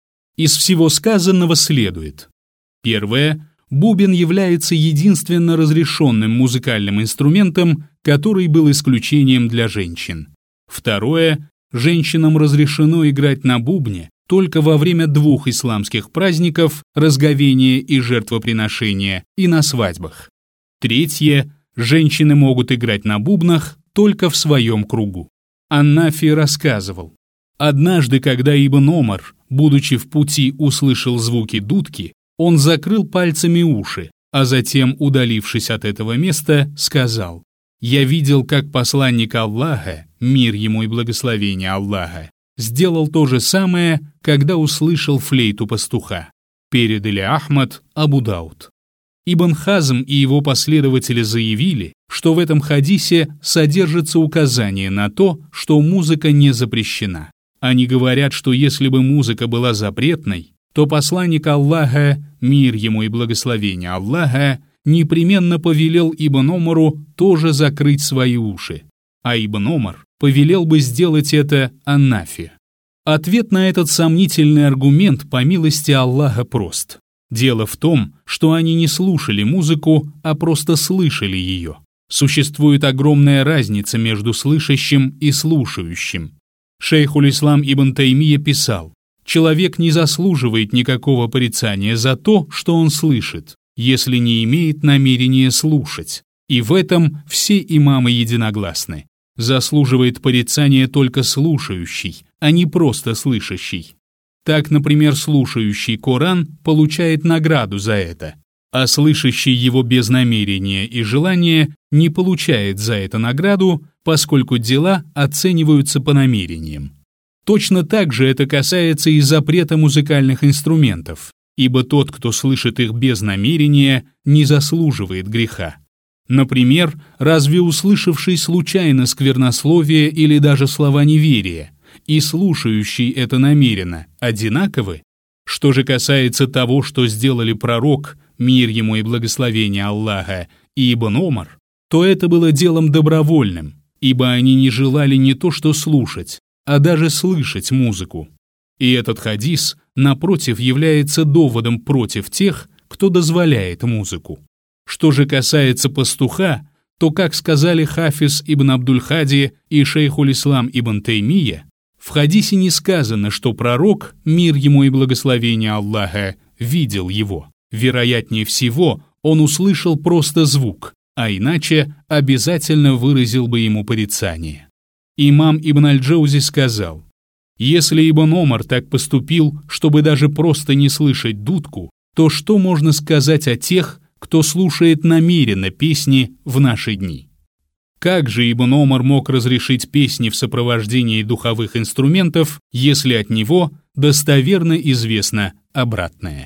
[SPEAKER 1] Из всего сказанного следует: первое. Бубен является единственно разрешенным музыкальным инструментом, который был исключением для женщин. Второе. Женщинам разрешено играть на бубне только во время двух исламских праздников – разговения и жертвоприношения, и на свадьбах. Третье. Женщины могут играть на бубнах только в своем кругу. Ан-Нафи рассказывал: однажды, когда Ибн Омар, будучи в пути, услышал звуки дудки, он закрыл пальцами уши, а затем, удалившись от этого места, сказал: «Я видел, как посланник Аллаха, мир ему и благословение Аллаха, сделал то же самое, когда услышал флейту пастуха». Передали Ахмад, Абу Дауд. Ибн Хазм и его последователи заявили, что в этом хадисе содержится указание на то, что музыка не запрещена. Они говорят, что если бы музыка была запретной, то посланник Аллаха, мир ему и благословение Аллаха, непременно повелел Ибн Омару тоже закрыть свои уши, а Ибн Омар повелел бы сделать это Ан-Нафи. Ответ на этот сомнительный аргумент по милости Аллаха прост. Дело в том, что они не слушали музыку, а просто слышали ее. Существует огромная разница между слышащим и слушающим. Шейхуль-Ислам Ибн Таймия писал: «Человек не заслуживает никакого порицания за то, что он слышит, если не имеет намерения слушать, и в этом все имамы единогласны. Заслуживает порицания только слушающий, а не просто слышащий. Так, например, слушающий Коран получает награду за это, а слышащий его без намерения и желания не получает за это награду, поскольку дела оцениваются по намерениям. Точно так же это касается и запрета музыкальных инструментов, ибо тот, кто слышит их без намерения, не заслуживает греха. Например, разве услышавший случайно сквернословие или даже слова неверия и слушающий это намеренно одинаковы? Что же касается того, что сделали пророк, мир ему и благословение Аллаха, и Ибн Омар, то это было делом добровольным, ибо они не желали не то что слушать, а даже слышать музыку. И этот хадис, напротив, является доводом против тех, кто дозволяет музыку. Что же касается пастуха, то, как сказали Хафиз ибн Абдуль-Хади и Шейхуль-Ислам ибн Таймия, в хадисе не сказано, что пророк, мир ему и благословение Аллаха, видел его. Вероятнее всего, он услышал просто звук, а иначе обязательно выразил бы ему порицание. Имам Ибн аль-Джаузи сказал: «Если Ибн Омар так поступил, чтобы даже просто не слышать дудку, то что можно сказать о тех, кто слушает намеренно песни в наши дни?» Как же Ибн Омар мог разрешить песни в сопровождении духовых инструментов, если от него достоверно известно обратное?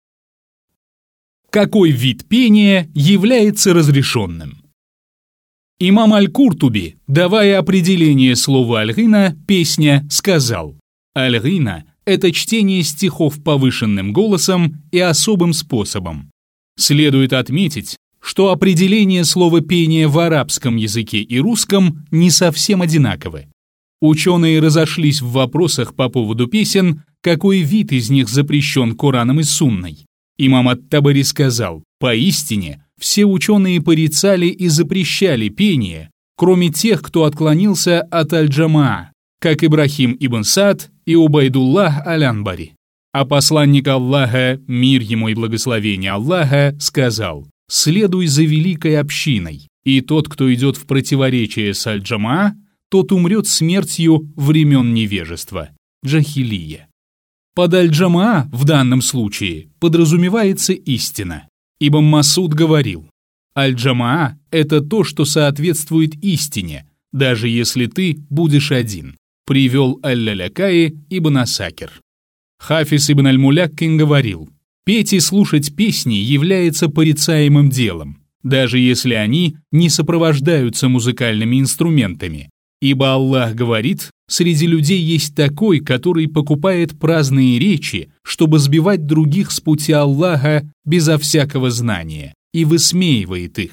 [SPEAKER 1] Какой вид пения является разрешенным? Имам Аль-Куртуби, давая определение слову аль-гина, песня, сказал: «Аль-гина — это чтение стихов повышенным голосом и особым способом». Следует отметить, что определение слова пения в арабском языке и русском не совсем одинаковы. Ученые разошлись в вопросах по поводу песен, какой вид из них запрещен Кораном и Сунной. Имам ат-Табари сказал: «Поистине, все ученые порицали и запрещали пение, кроме тех, кто отклонился от аль-Джамаа, как Ибрахим ибн Саад и Убайдуллах аль-Анбари». А посланник Аллаха, мир ему и благословение Аллаха, сказал: «Следуй за великой общиной, и тот, кто идет в противоречие с аль-Джамаа, тот умрет смертью времен невежества». Джахилия. Под аль-Джамаа в данном случае подразумевается истина. Ибн Масуд говорил: «Аль-Джамаа — это то, что соответствует истине, даже если ты будешь один», привел аль-Лалякаи ибн Асакир. Хафиз ибн аль-Муляккин говорил: «Петь и слушать песни является порицаемым делом, даже если они не сопровождаются музыкальными инструментами, ибо Аллах говорит: среди людей есть такой, который покупает праздные речи, чтобы сбивать других с пути Аллаха безо всякого знания, и высмеивает их.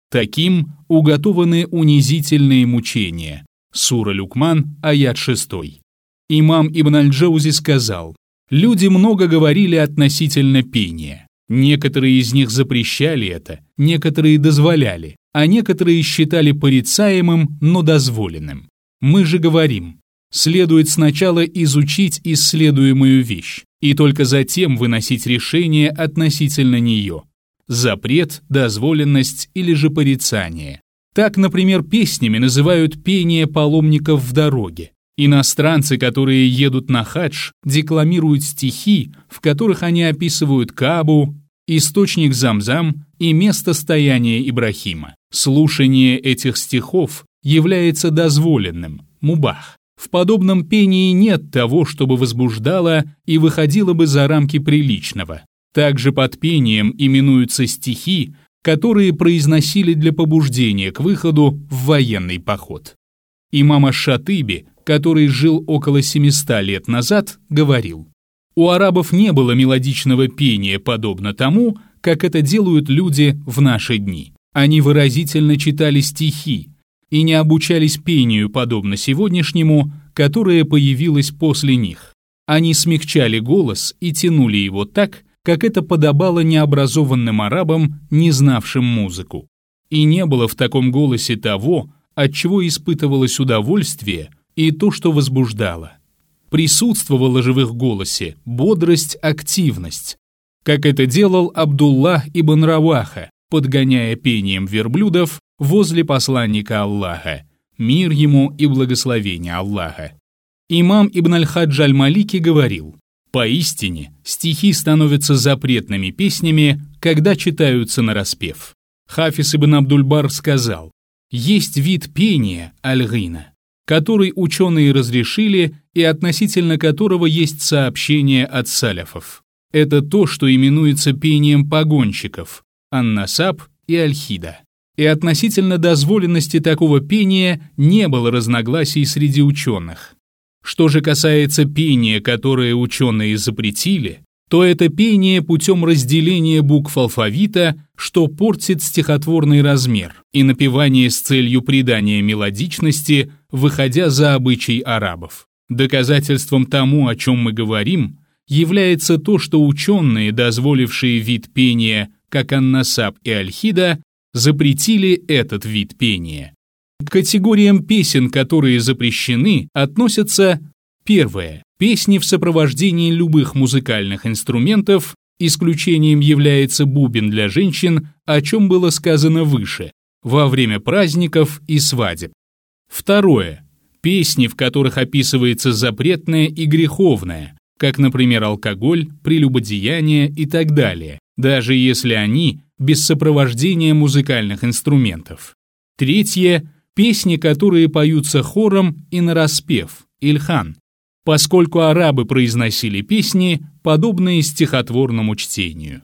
[SPEAKER 1] Таким уготованы унизительные мучения. Сура Люкман, аят шесть. Имам Ибн аль-Джаузи сказал: «Люди много говорили относительно пения. Некоторые из них запрещали это, некоторые дозволяли, а некоторые считали порицаемым, но дозволенным. Мы же говорим: следует сначала изучить исследуемую вещь, и только затем выносить решение относительно нее. Запрет, дозволенность или же порицание. Так, например, песнями называют пение паломников в дороге. Иностранцы, которые едут на хадж, декламируют стихи, в которых они описывают Каабу, источник Замзам и место стояния Ибрахима. Слушание этих стихов является дозволенным, мубах. В подобном пении нет того, чтобы возбуждало и выходило бы за рамки приличного. Также под пением именуются стихи, которые произносили для побуждения к выходу в военный поход. Имам аш-Шатыби, который жил около семисот лет назад, говорил: «У арабов не было мелодичного пения, подобно тому, как это делают люди в наши дни. Они выразительно читали стихи и не обучались пению, подобно сегодняшнему, которое появилось после них. Они смягчали голос и тянули его так, как это подобало необразованным арабам, не знавшим музыку. И не было в таком голосе того, от чего испытывалось удовольствие, и то, что возбуждало. Присутствовала же в их голосе бодрость, активность, как это делал Абдуллах ибн Раваха, подгоняя пением верблюдов возле посланника Аллаха, мир ему и благословение Аллаха. Имам Ибн аль-Хадж аль-Малики говорил: «Поистине, стихи становятся запретными песнями, когда читаются нараспев». Хафиз ибн Абдуль-Бар сказал: «Есть вид пения, аль-гина, который ученые разрешили и относительно которого есть сообщение от саляфов. Это то, что именуется пением погонщиков, ан-насаб и аль-хида. И относительно дозволенности такого пения не было разногласий среди ученых. Что же касается пения, которое ученые запретили, то это пение путем разделения букв алфавита, что портит стихотворный размер, и напевание с целью придания мелодичности, выходя за обычай арабов. Доказательством тому, о чем мы говорим, является то, что ученые, дозволившие вид пения, как ан-насаб и аль-хида, запретили этот вид пения. К категориям песен, которые запрещены, относятся: первое. Песни в сопровождении любых музыкальных инструментов, исключением является бубен для женщин, о чем было сказано выше, во время праздников и свадеб. Второе. Песни, в которых описывается запретное и греховное, как, например, алкоголь, прелюбодеяние и так далее, даже если они без сопровождения музыкальных инструментов. Третье. Песни, которые поются хором и нараспев, ильхан, поскольку арабы произносили песни, подобные стихотворному чтению.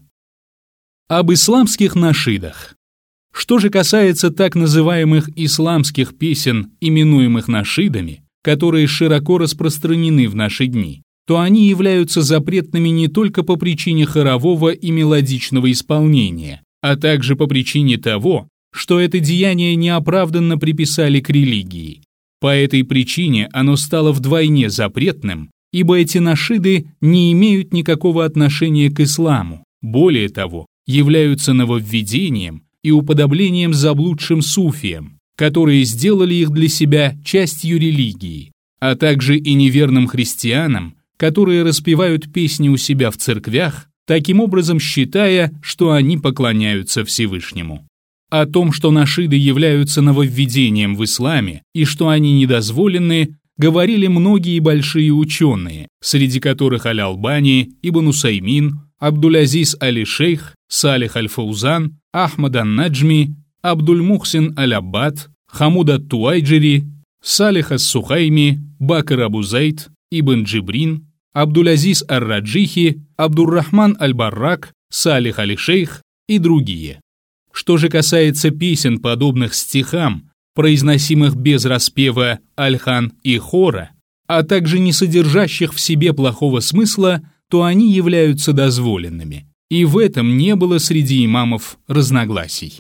[SPEAKER 1] Об исламских нашидах. Что же касается так называемых исламских песен, именуемых нашидами, которые широко распространены в наши дни, то они являются запретными не только по причине хорового и мелодичного исполнения, а также по причине того, что это деяние неоправданно приписали к религии. По этой причине оно стало вдвойне запретным, ибо эти нашиды не имеют никакого отношения к исламу, более того, являются нововведением и уподоблением заблудшим суфиям, которые сделали их для себя частью религии, а также и неверным христианам, которые распевают песни у себя в церквях, таким образом считая, что они поклоняются Всевышнему. О том, что нашиды являются нововведением в исламе и что они недозволены, говорили многие большие ученые, среди которых Аль-Албани, Ибн Усаймин, Абдуль-Азиз Али-Шейх, Салих Аль-Фаузан, Ахмад Ан-Наджми, Абдуль-Мухсин Аль-Аббад, Хамуд Ат-Туайджири, Салих Ас-Сухайми, Бакр Абу-Зайд, Ибн Джибрин, Абдуль-Азиз Ар-Раджихи, Абдур-Рахман Аль-Баррак, Салих Али-Шейх и другие. Что же касается песен, подобных стихам, произносимых без распева альхан и хора, а также не содержащих в себе плохого смысла, то они являются дозволенными, и в этом не было среди имамов разногласий.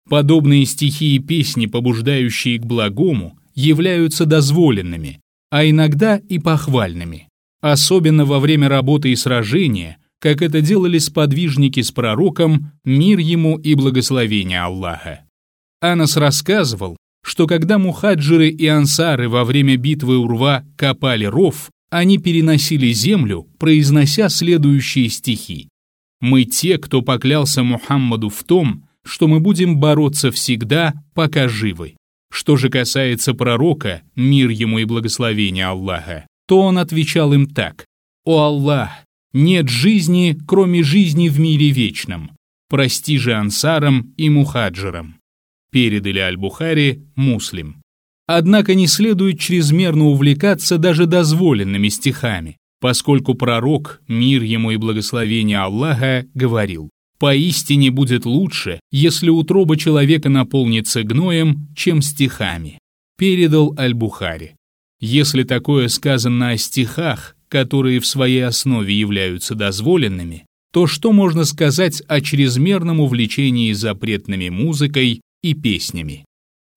[SPEAKER 1] Подобные стихи и песни, побуждающие к благому, являются дозволенными, а иногда и похвальными, особенно во время работы и сражения, как это делали сподвижники с пророком, мир ему и благословение Аллаха. Анас рассказывал, что когда мухаджиры и ансары во время битвы Урва копали ров, они переносили землю, произнося следующие стихи: «Мы те, кто поклялся Мухаммаду в том, что мы будем бороться всегда, пока живы». Что же касается пророка, мир ему и благословение Аллаха, то он отвечал им так: «О Аллах, нет жизни, кроме жизни в мире вечном. Прости же ансарам и мухаджирам». Передали Аль-Бухари, Муслим. Однако не следует чрезмерно увлекаться даже дозволенными стихами, поскольку пророк, мир ему и благословение Аллаха, говорил: «Поистине будет лучше, если утроба человека наполнится гноем, чем стихами». Передал Аль-Бухари. Если такое сказано о стихах, которые в своей основе являются дозволенными, то что можно сказать о чрезмерном увлечении запретными музыкой и песнями?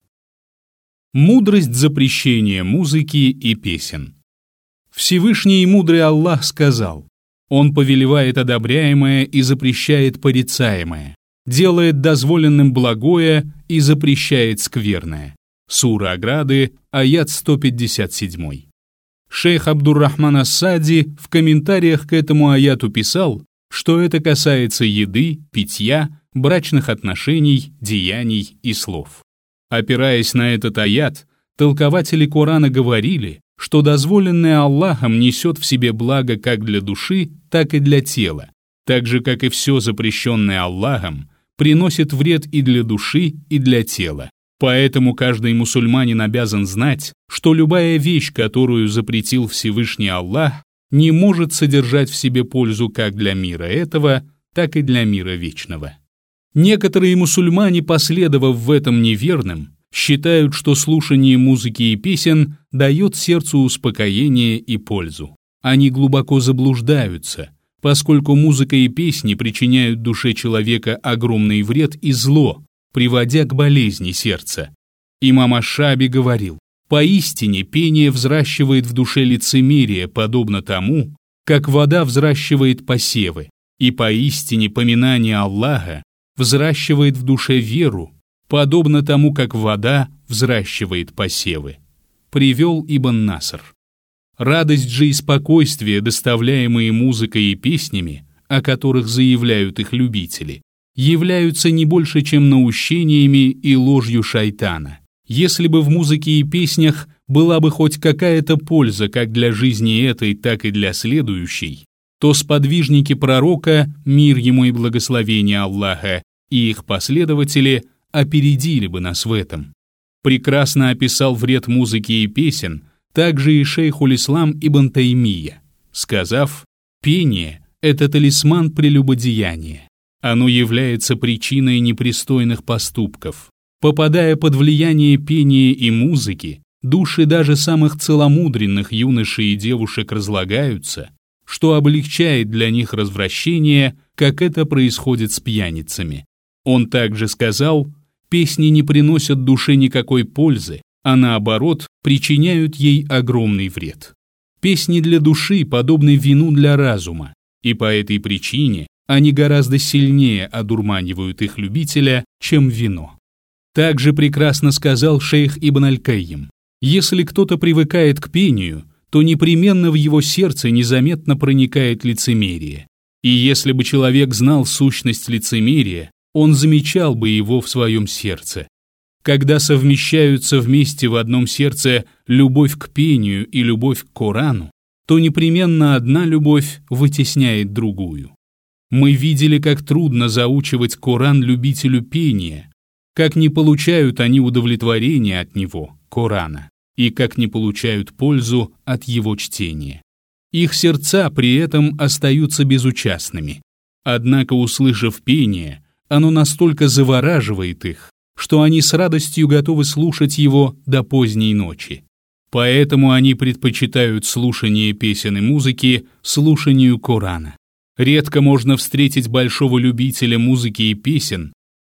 [SPEAKER 1] Мудрость запрещения музыки и песен. Всевышний и мудрый Аллах сказал: «Он повелевает одобряемое и запрещает порицаемое, делает дозволенным благое и запрещает скверное». Сура Ограды, аят сто пятьдесят семь. Шейх Абдур-Рахман ас-Саади в комментариях к этому аяту писал, что это касается еды, питья, брачных отношений, деяний и слов. Опираясь на этот аят, толкователи Корана говорили, что дозволенное Аллахом несет в себе благо как для души, так и для тела, так же, как и все запрещенное Аллахом, приносит вред и для души, и для тела. Поэтому каждый мусульманин обязан знать, что любая вещь, которую запретил Всевышний Аллах, не может содержать в себе пользу как для мира этого, так и для мира вечного. Некоторые мусульмане, последовав в этом неверным, считают, что слушание музыки и песен дает сердцу успокоение и пользу. Они глубоко заблуждаются, поскольку музыка и песни причиняют душе человека огромный вред и зло, приводя к болезни сердца. Имам Аш-Шааби говорил: «Поистине пение взращивает в душе лицемерие, подобно тому, как вода взращивает посевы, и поистине поминание Аллаха взращивает в душе веру, подобно тому, как вода взращивает посевы». Привел Ибн Наср. Радость же и спокойствие, доставляемые музыкой и песнями, о которых заявляют их любители, являются не больше, чем наущениями и ложью шайтана. Если бы в музыке и песнях была бы хоть какая-то польза как для жизни этой, так и для следующей, то сподвижники пророка, мир ему и благословение Аллаха, и их последователи опередили бы нас в этом. Прекрасно описал вред музыки и песен также и шейхуль-ислам Ибн Таймия, сказав: «Пение — это талисман прелюбодеяния. Оно является причиной непристойных поступков. Попадая под влияние пения и музыки, души даже самых целомудренных юношей и девушек разлагаются, что облегчает для них развращение, как это происходит с пьяницами». Он также сказал: «Песни не приносят душе никакой пользы, а наоборот, причиняют ей огромный вред. Песни для души подобны вину для разума, и по этой причине они гораздо сильнее одурманивают их любителя, чем вино». Также прекрасно сказал шейх Ибн Аль-Кайим: «Если кто-то привыкает к пению, то непременно в его сердце незаметно проникает лицемерие. И если бы человек знал сущность лицемерия, он замечал бы его в своем сердце. Когда совмещаются вместе в одном сердце любовь к пению и любовь к Корану, то непременно одна любовь вытесняет другую. Мы видели, как трудно заучивать Коран любителю пения, как не получают они удовлетворения от него, Корана, и как не получают пользу от его чтения. Их сердца при этом остаются безучастными. Однако, услышав пение, оно настолько завораживает их, что они с радостью готовы слушать его до поздней ночи. Поэтому они предпочитают слушание песен и музыки слушанию Корана. Редко можно встретить большого любителя музыки и песен,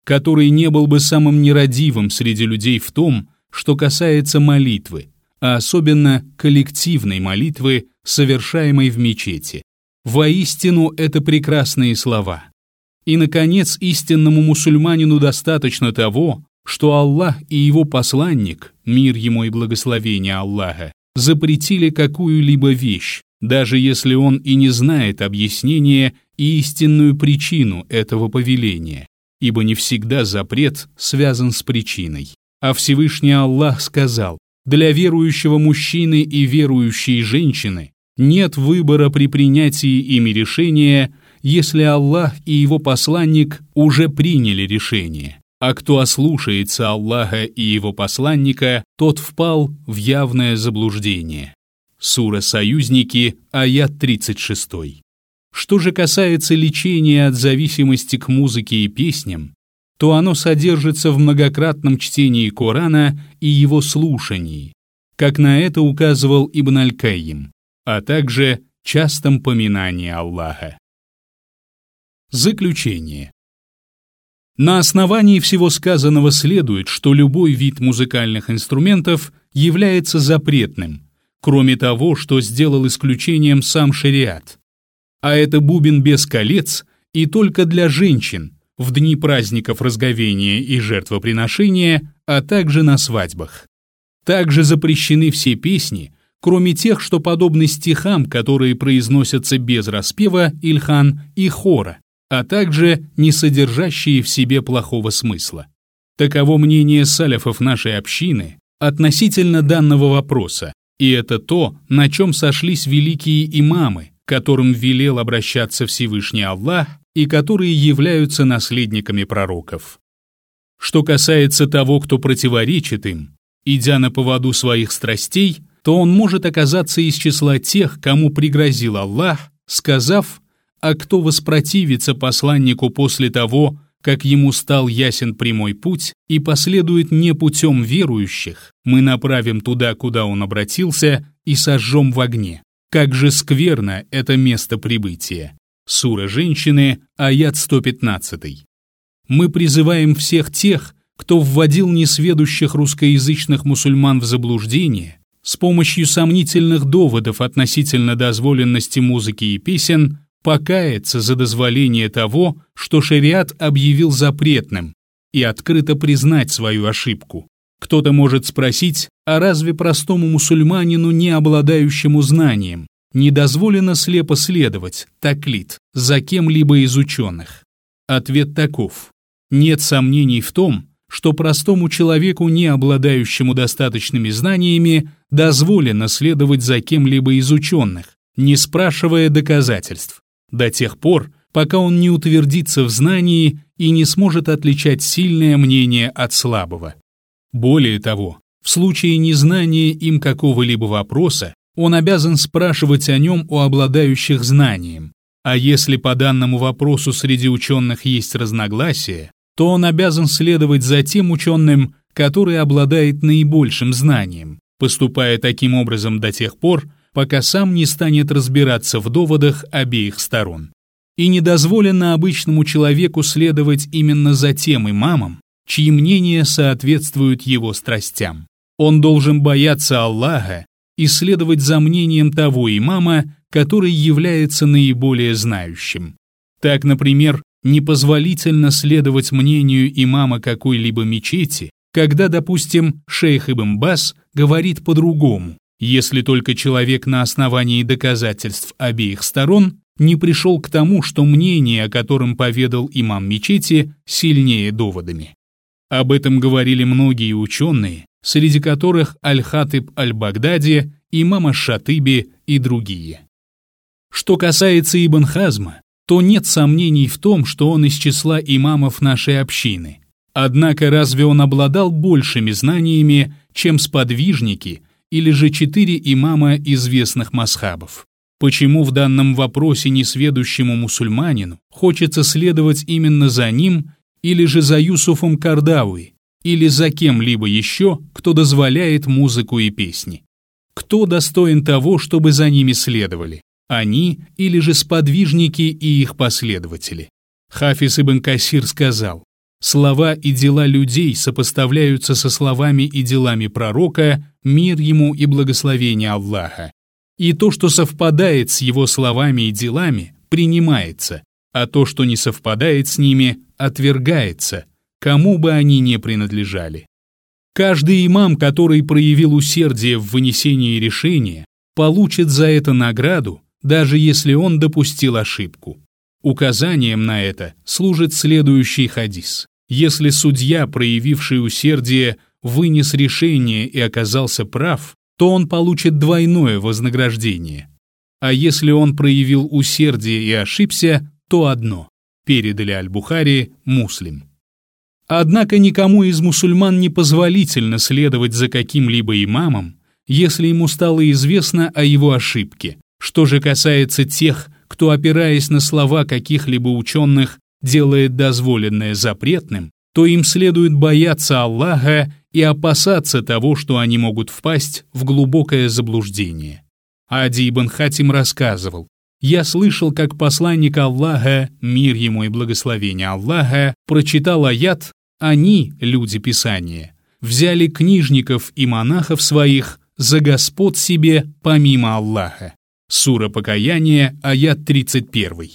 [SPEAKER 1] который не был бы самым нерадивым среди людей в том, что касается молитвы, а особенно коллективной молитвы, совершаемой в мечети. Воистину, это прекрасные слова. И, наконец, истинному мусульманину достаточно того, что Аллах и его посланник, мир ему и благословение Аллаха, запретили какую-либо вещь, даже если он и не знает объяснения и истинную причину этого повеления, ибо не всегда запрет связан с причиной. А Всевышний Аллах сказал: «Для верующего мужчины и верующей женщины нет выбора при принятии ими решения, если Аллах и его посланник уже приняли решение. А кто ослушается Аллаха и его посланника, тот впал в явное заблуждение». Сура «Союзники», аят тридцать шесть. Что же касается лечения от зависимости к музыке и песням, то оно содержится в многократном чтении Корана и его слушании, как на это указывал Ибн Аль-Кайим, а также частом поминании Аллаха. Заключение. На основании всего сказанного следует, что любой вид музыкальных инструментов является запретным, кроме того, что сделал исключением сам шариат. А это бубен без колец и только для женщин в дни праздников разговения и жертвоприношения, а также на свадьбах. Также запрещены все песни, кроме тех, что подобны стихам, которые произносятся без распева, ильхан и хора, а также не содержащие в себе плохого смысла. Таково мнение салафов нашей общины относительно данного вопроса, и это то, на чем сошлись великие имамы, которым велел обращаться Всевышний Аллах и которые являются наследниками пророков. Что касается того, кто противоречит им, идя на поводу своих страстей, то он может оказаться из числа тех, кому пригрозил Аллах, сказав: «А кто воспротивится посланнику после того, как ему стал ясен прямой путь и последует не путем верующих, мы направим туда, куда он обратился, и сожжем в огне. Как же скверно это место прибытия». Сура «Женщины», аят сто пятнадцать. Мы призываем всех тех, кто вводил несведущих русскоязычных мусульман в заблуждение, с помощью сомнительных доводов относительно дозволенности музыки и песен, покаяться за дозволение того, что шариат объявил запретным, и открыто признать свою ошибку. Кто-то может спросить, а разве простому мусульманину, не обладающему знанием, не дозволено слепо следовать, таклид, за кем-либо из ученых? Ответ таков: нет сомнений в том, что простому человеку, не обладающему достаточными знаниями, дозволено следовать за кем-либо из ученых, не спрашивая доказательств, до тех пор, пока он не утвердится в знании и не сможет отличать сильное мнение от слабого. Более того, в случае незнания им какого-либо вопроса, он обязан спрашивать о нем у обладающих знанием, а если по данному вопросу среди ученых есть разногласия, то он обязан следовать за тем ученым, который обладает наибольшим знанием, поступая таким образом до тех пор, пока сам не станет разбираться в доводах обеих сторон. И не дозволено обычному человеку следовать именно за тем имамом, чьи мнения соответствуют его страстям. Он должен бояться Аллаха и следовать за мнением того имама, который является наиболее знающим. Так, например, непозволительно следовать мнению имама какой-либо мечети, когда, допустим, шейх Ибн Баз говорит по-другому, если только человек на основании доказательств обеих сторон не пришел к тому, что мнение, о котором поведал имам мечети, сильнее доводами. Об этом говорили многие ученые, среди которых Аль-Хатиб Аль-Багдади, имам Аш-Шатыби и другие. Что касается Ибн Хазма, то нет сомнений в том, что он из числа имамов нашей общины. Однако разве он обладал большими знаниями, чем сподвижники или же четыре имама известных мазхабов? Почему в данном вопросе несведущему мусульманину хочется следовать именно за ним или же за Юсуфом Кардауи, или за кем-либо еще, кто дозволяет музыку и песни? Кто достоин того, чтобы за ними следовали? Они или же сподвижники и их последователи? Хафиз ибн Касир сказал: Слова и дела людей сопоставляются со словами и делами пророка, мир ему и благословение Аллаха. И то, что совпадает с его словами и делами, принимается, а то, что не совпадает с ними, отвергается, кому бы они ни принадлежали. Каждый имам, который проявил усердие в вынесении решения, получит за это награду, даже если он допустил ошибку. Указанием на это служит следующий хадис. Если судья, проявивший усердие, вынес решение и оказался прав, то он получит двойное вознаграждение. А если он проявил усердие и ошибся, то одно. Передали Аль-Бухари, Муслим. Однако никому из мусульман не позволительно следовать за каким-либо имамом, если ему стало известно о его ошибке. Что же касается тех, кто, опираясь на слова каких-либо ученых, делает дозволенное запретным, то им следует бояться Аллаха и опасаться того, что они могут впасть в глубокое заблуждение. Ади ибн Хатим рассказывал: «Я слышал, как посланник Аллаха, мир ему и благословение Аллаха, прочитал аят: они, люди Писания, взяли книжников и монахов своих за господ себе помимо Аллаха». Сура Покаяние, аят тридцать один.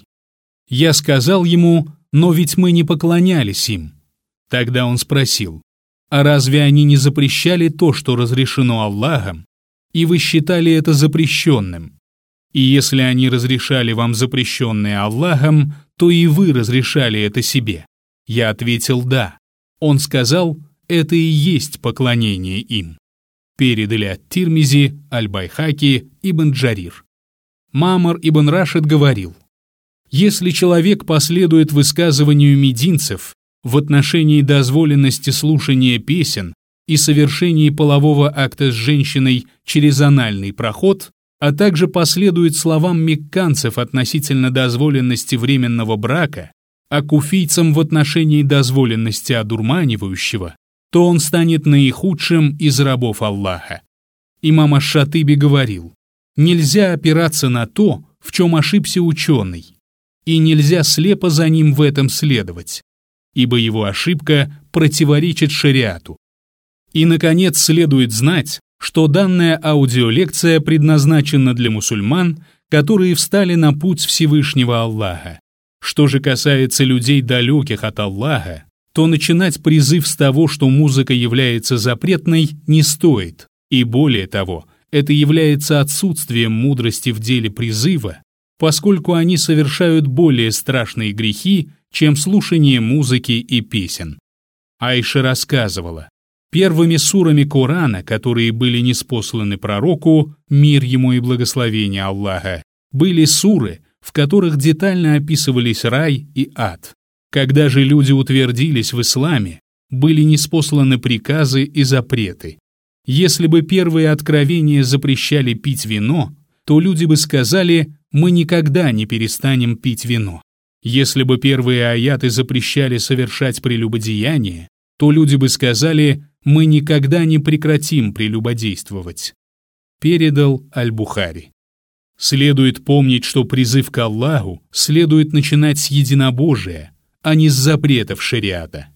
[SPEAKER 1] Я сказал ему: «Но ведь мы не поклонялись им». Тогда он спросил: «А разве они не запрещали то, что разрешено Аллахом, и вы считали это запрещенным? И если они разрешали вам запрещенное Аллахом, то и вы разрешали это себе?» Я ответил: «Да». Он сказал: «Это и есть поклонение им». Передали ат-Тирмизи, Аль-Байхаки, Ибн Джарир. Ма'мар ибн Рашид говорил: «Если человек последует высказыванию мединцев в отношении дозволенности слушания песен и совершении полового акта с женщиной через анальный проход, а также последует словам мекканцев относительно дозволенности временного брака, а куфийцам в отношении дозволенности одурманивающего, то он станет наихудшим из рабов Аллаха». Имам аш-Шатыби говорил: «Нельзя опираться на то, в чем ошибся ученый, и нельзя слепо за ним в этом следовать, ибо его ошибка противоречит шариату». И, наконец, следует знать, что данная аудиолекция предназначена для мусульман, которые встали на путь Всевышнего Аллаха. Что же касается людей, далеких от Аллаха, то начинать призыв с того, что музыка является запретной, не стоит, и более того, это является отсутствием мудрости в деле призыва, поскольку они совершают более страшные грехи, чем слушание музыки и песен. Айша рассказывала: первыми сурами Корана, которые были ниспосланы пророку, мир ему и благословение Аллаха, были суры, в которых детально описывались рай и ад. Когда же люди утвердились в исламе, были ниспосланы приказы и запреты. Если бы первые откровения запрещали пить вино, то люди бы сказали: «Мы никогда не перестанем пить вино». Если бы первые аяты запрещали совершать прелюбодеяние, то люди бы сказали: «Мы никогда не прекратим прелюбодействовать». Передал Аль-Бухари. Следует помнить, что призыв к Аллаху следует начинать с единобожия, а не с запретов шариата.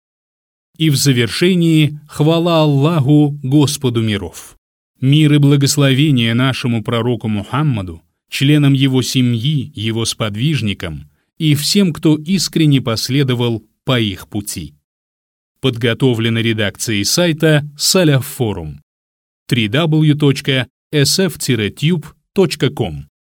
[SPEAKER 1] И в завершении хвала Аллаху, Господу миров. Мир и благословение нашему пророку Мухаммаду, членам его семьи, его сподвижникам и всем, кто искренне последовал по их пути. Подготовлено редакцией сайта Салаф Форум. дабл ю дабл ю дабл ю точка эс эф тире тьюб точка ком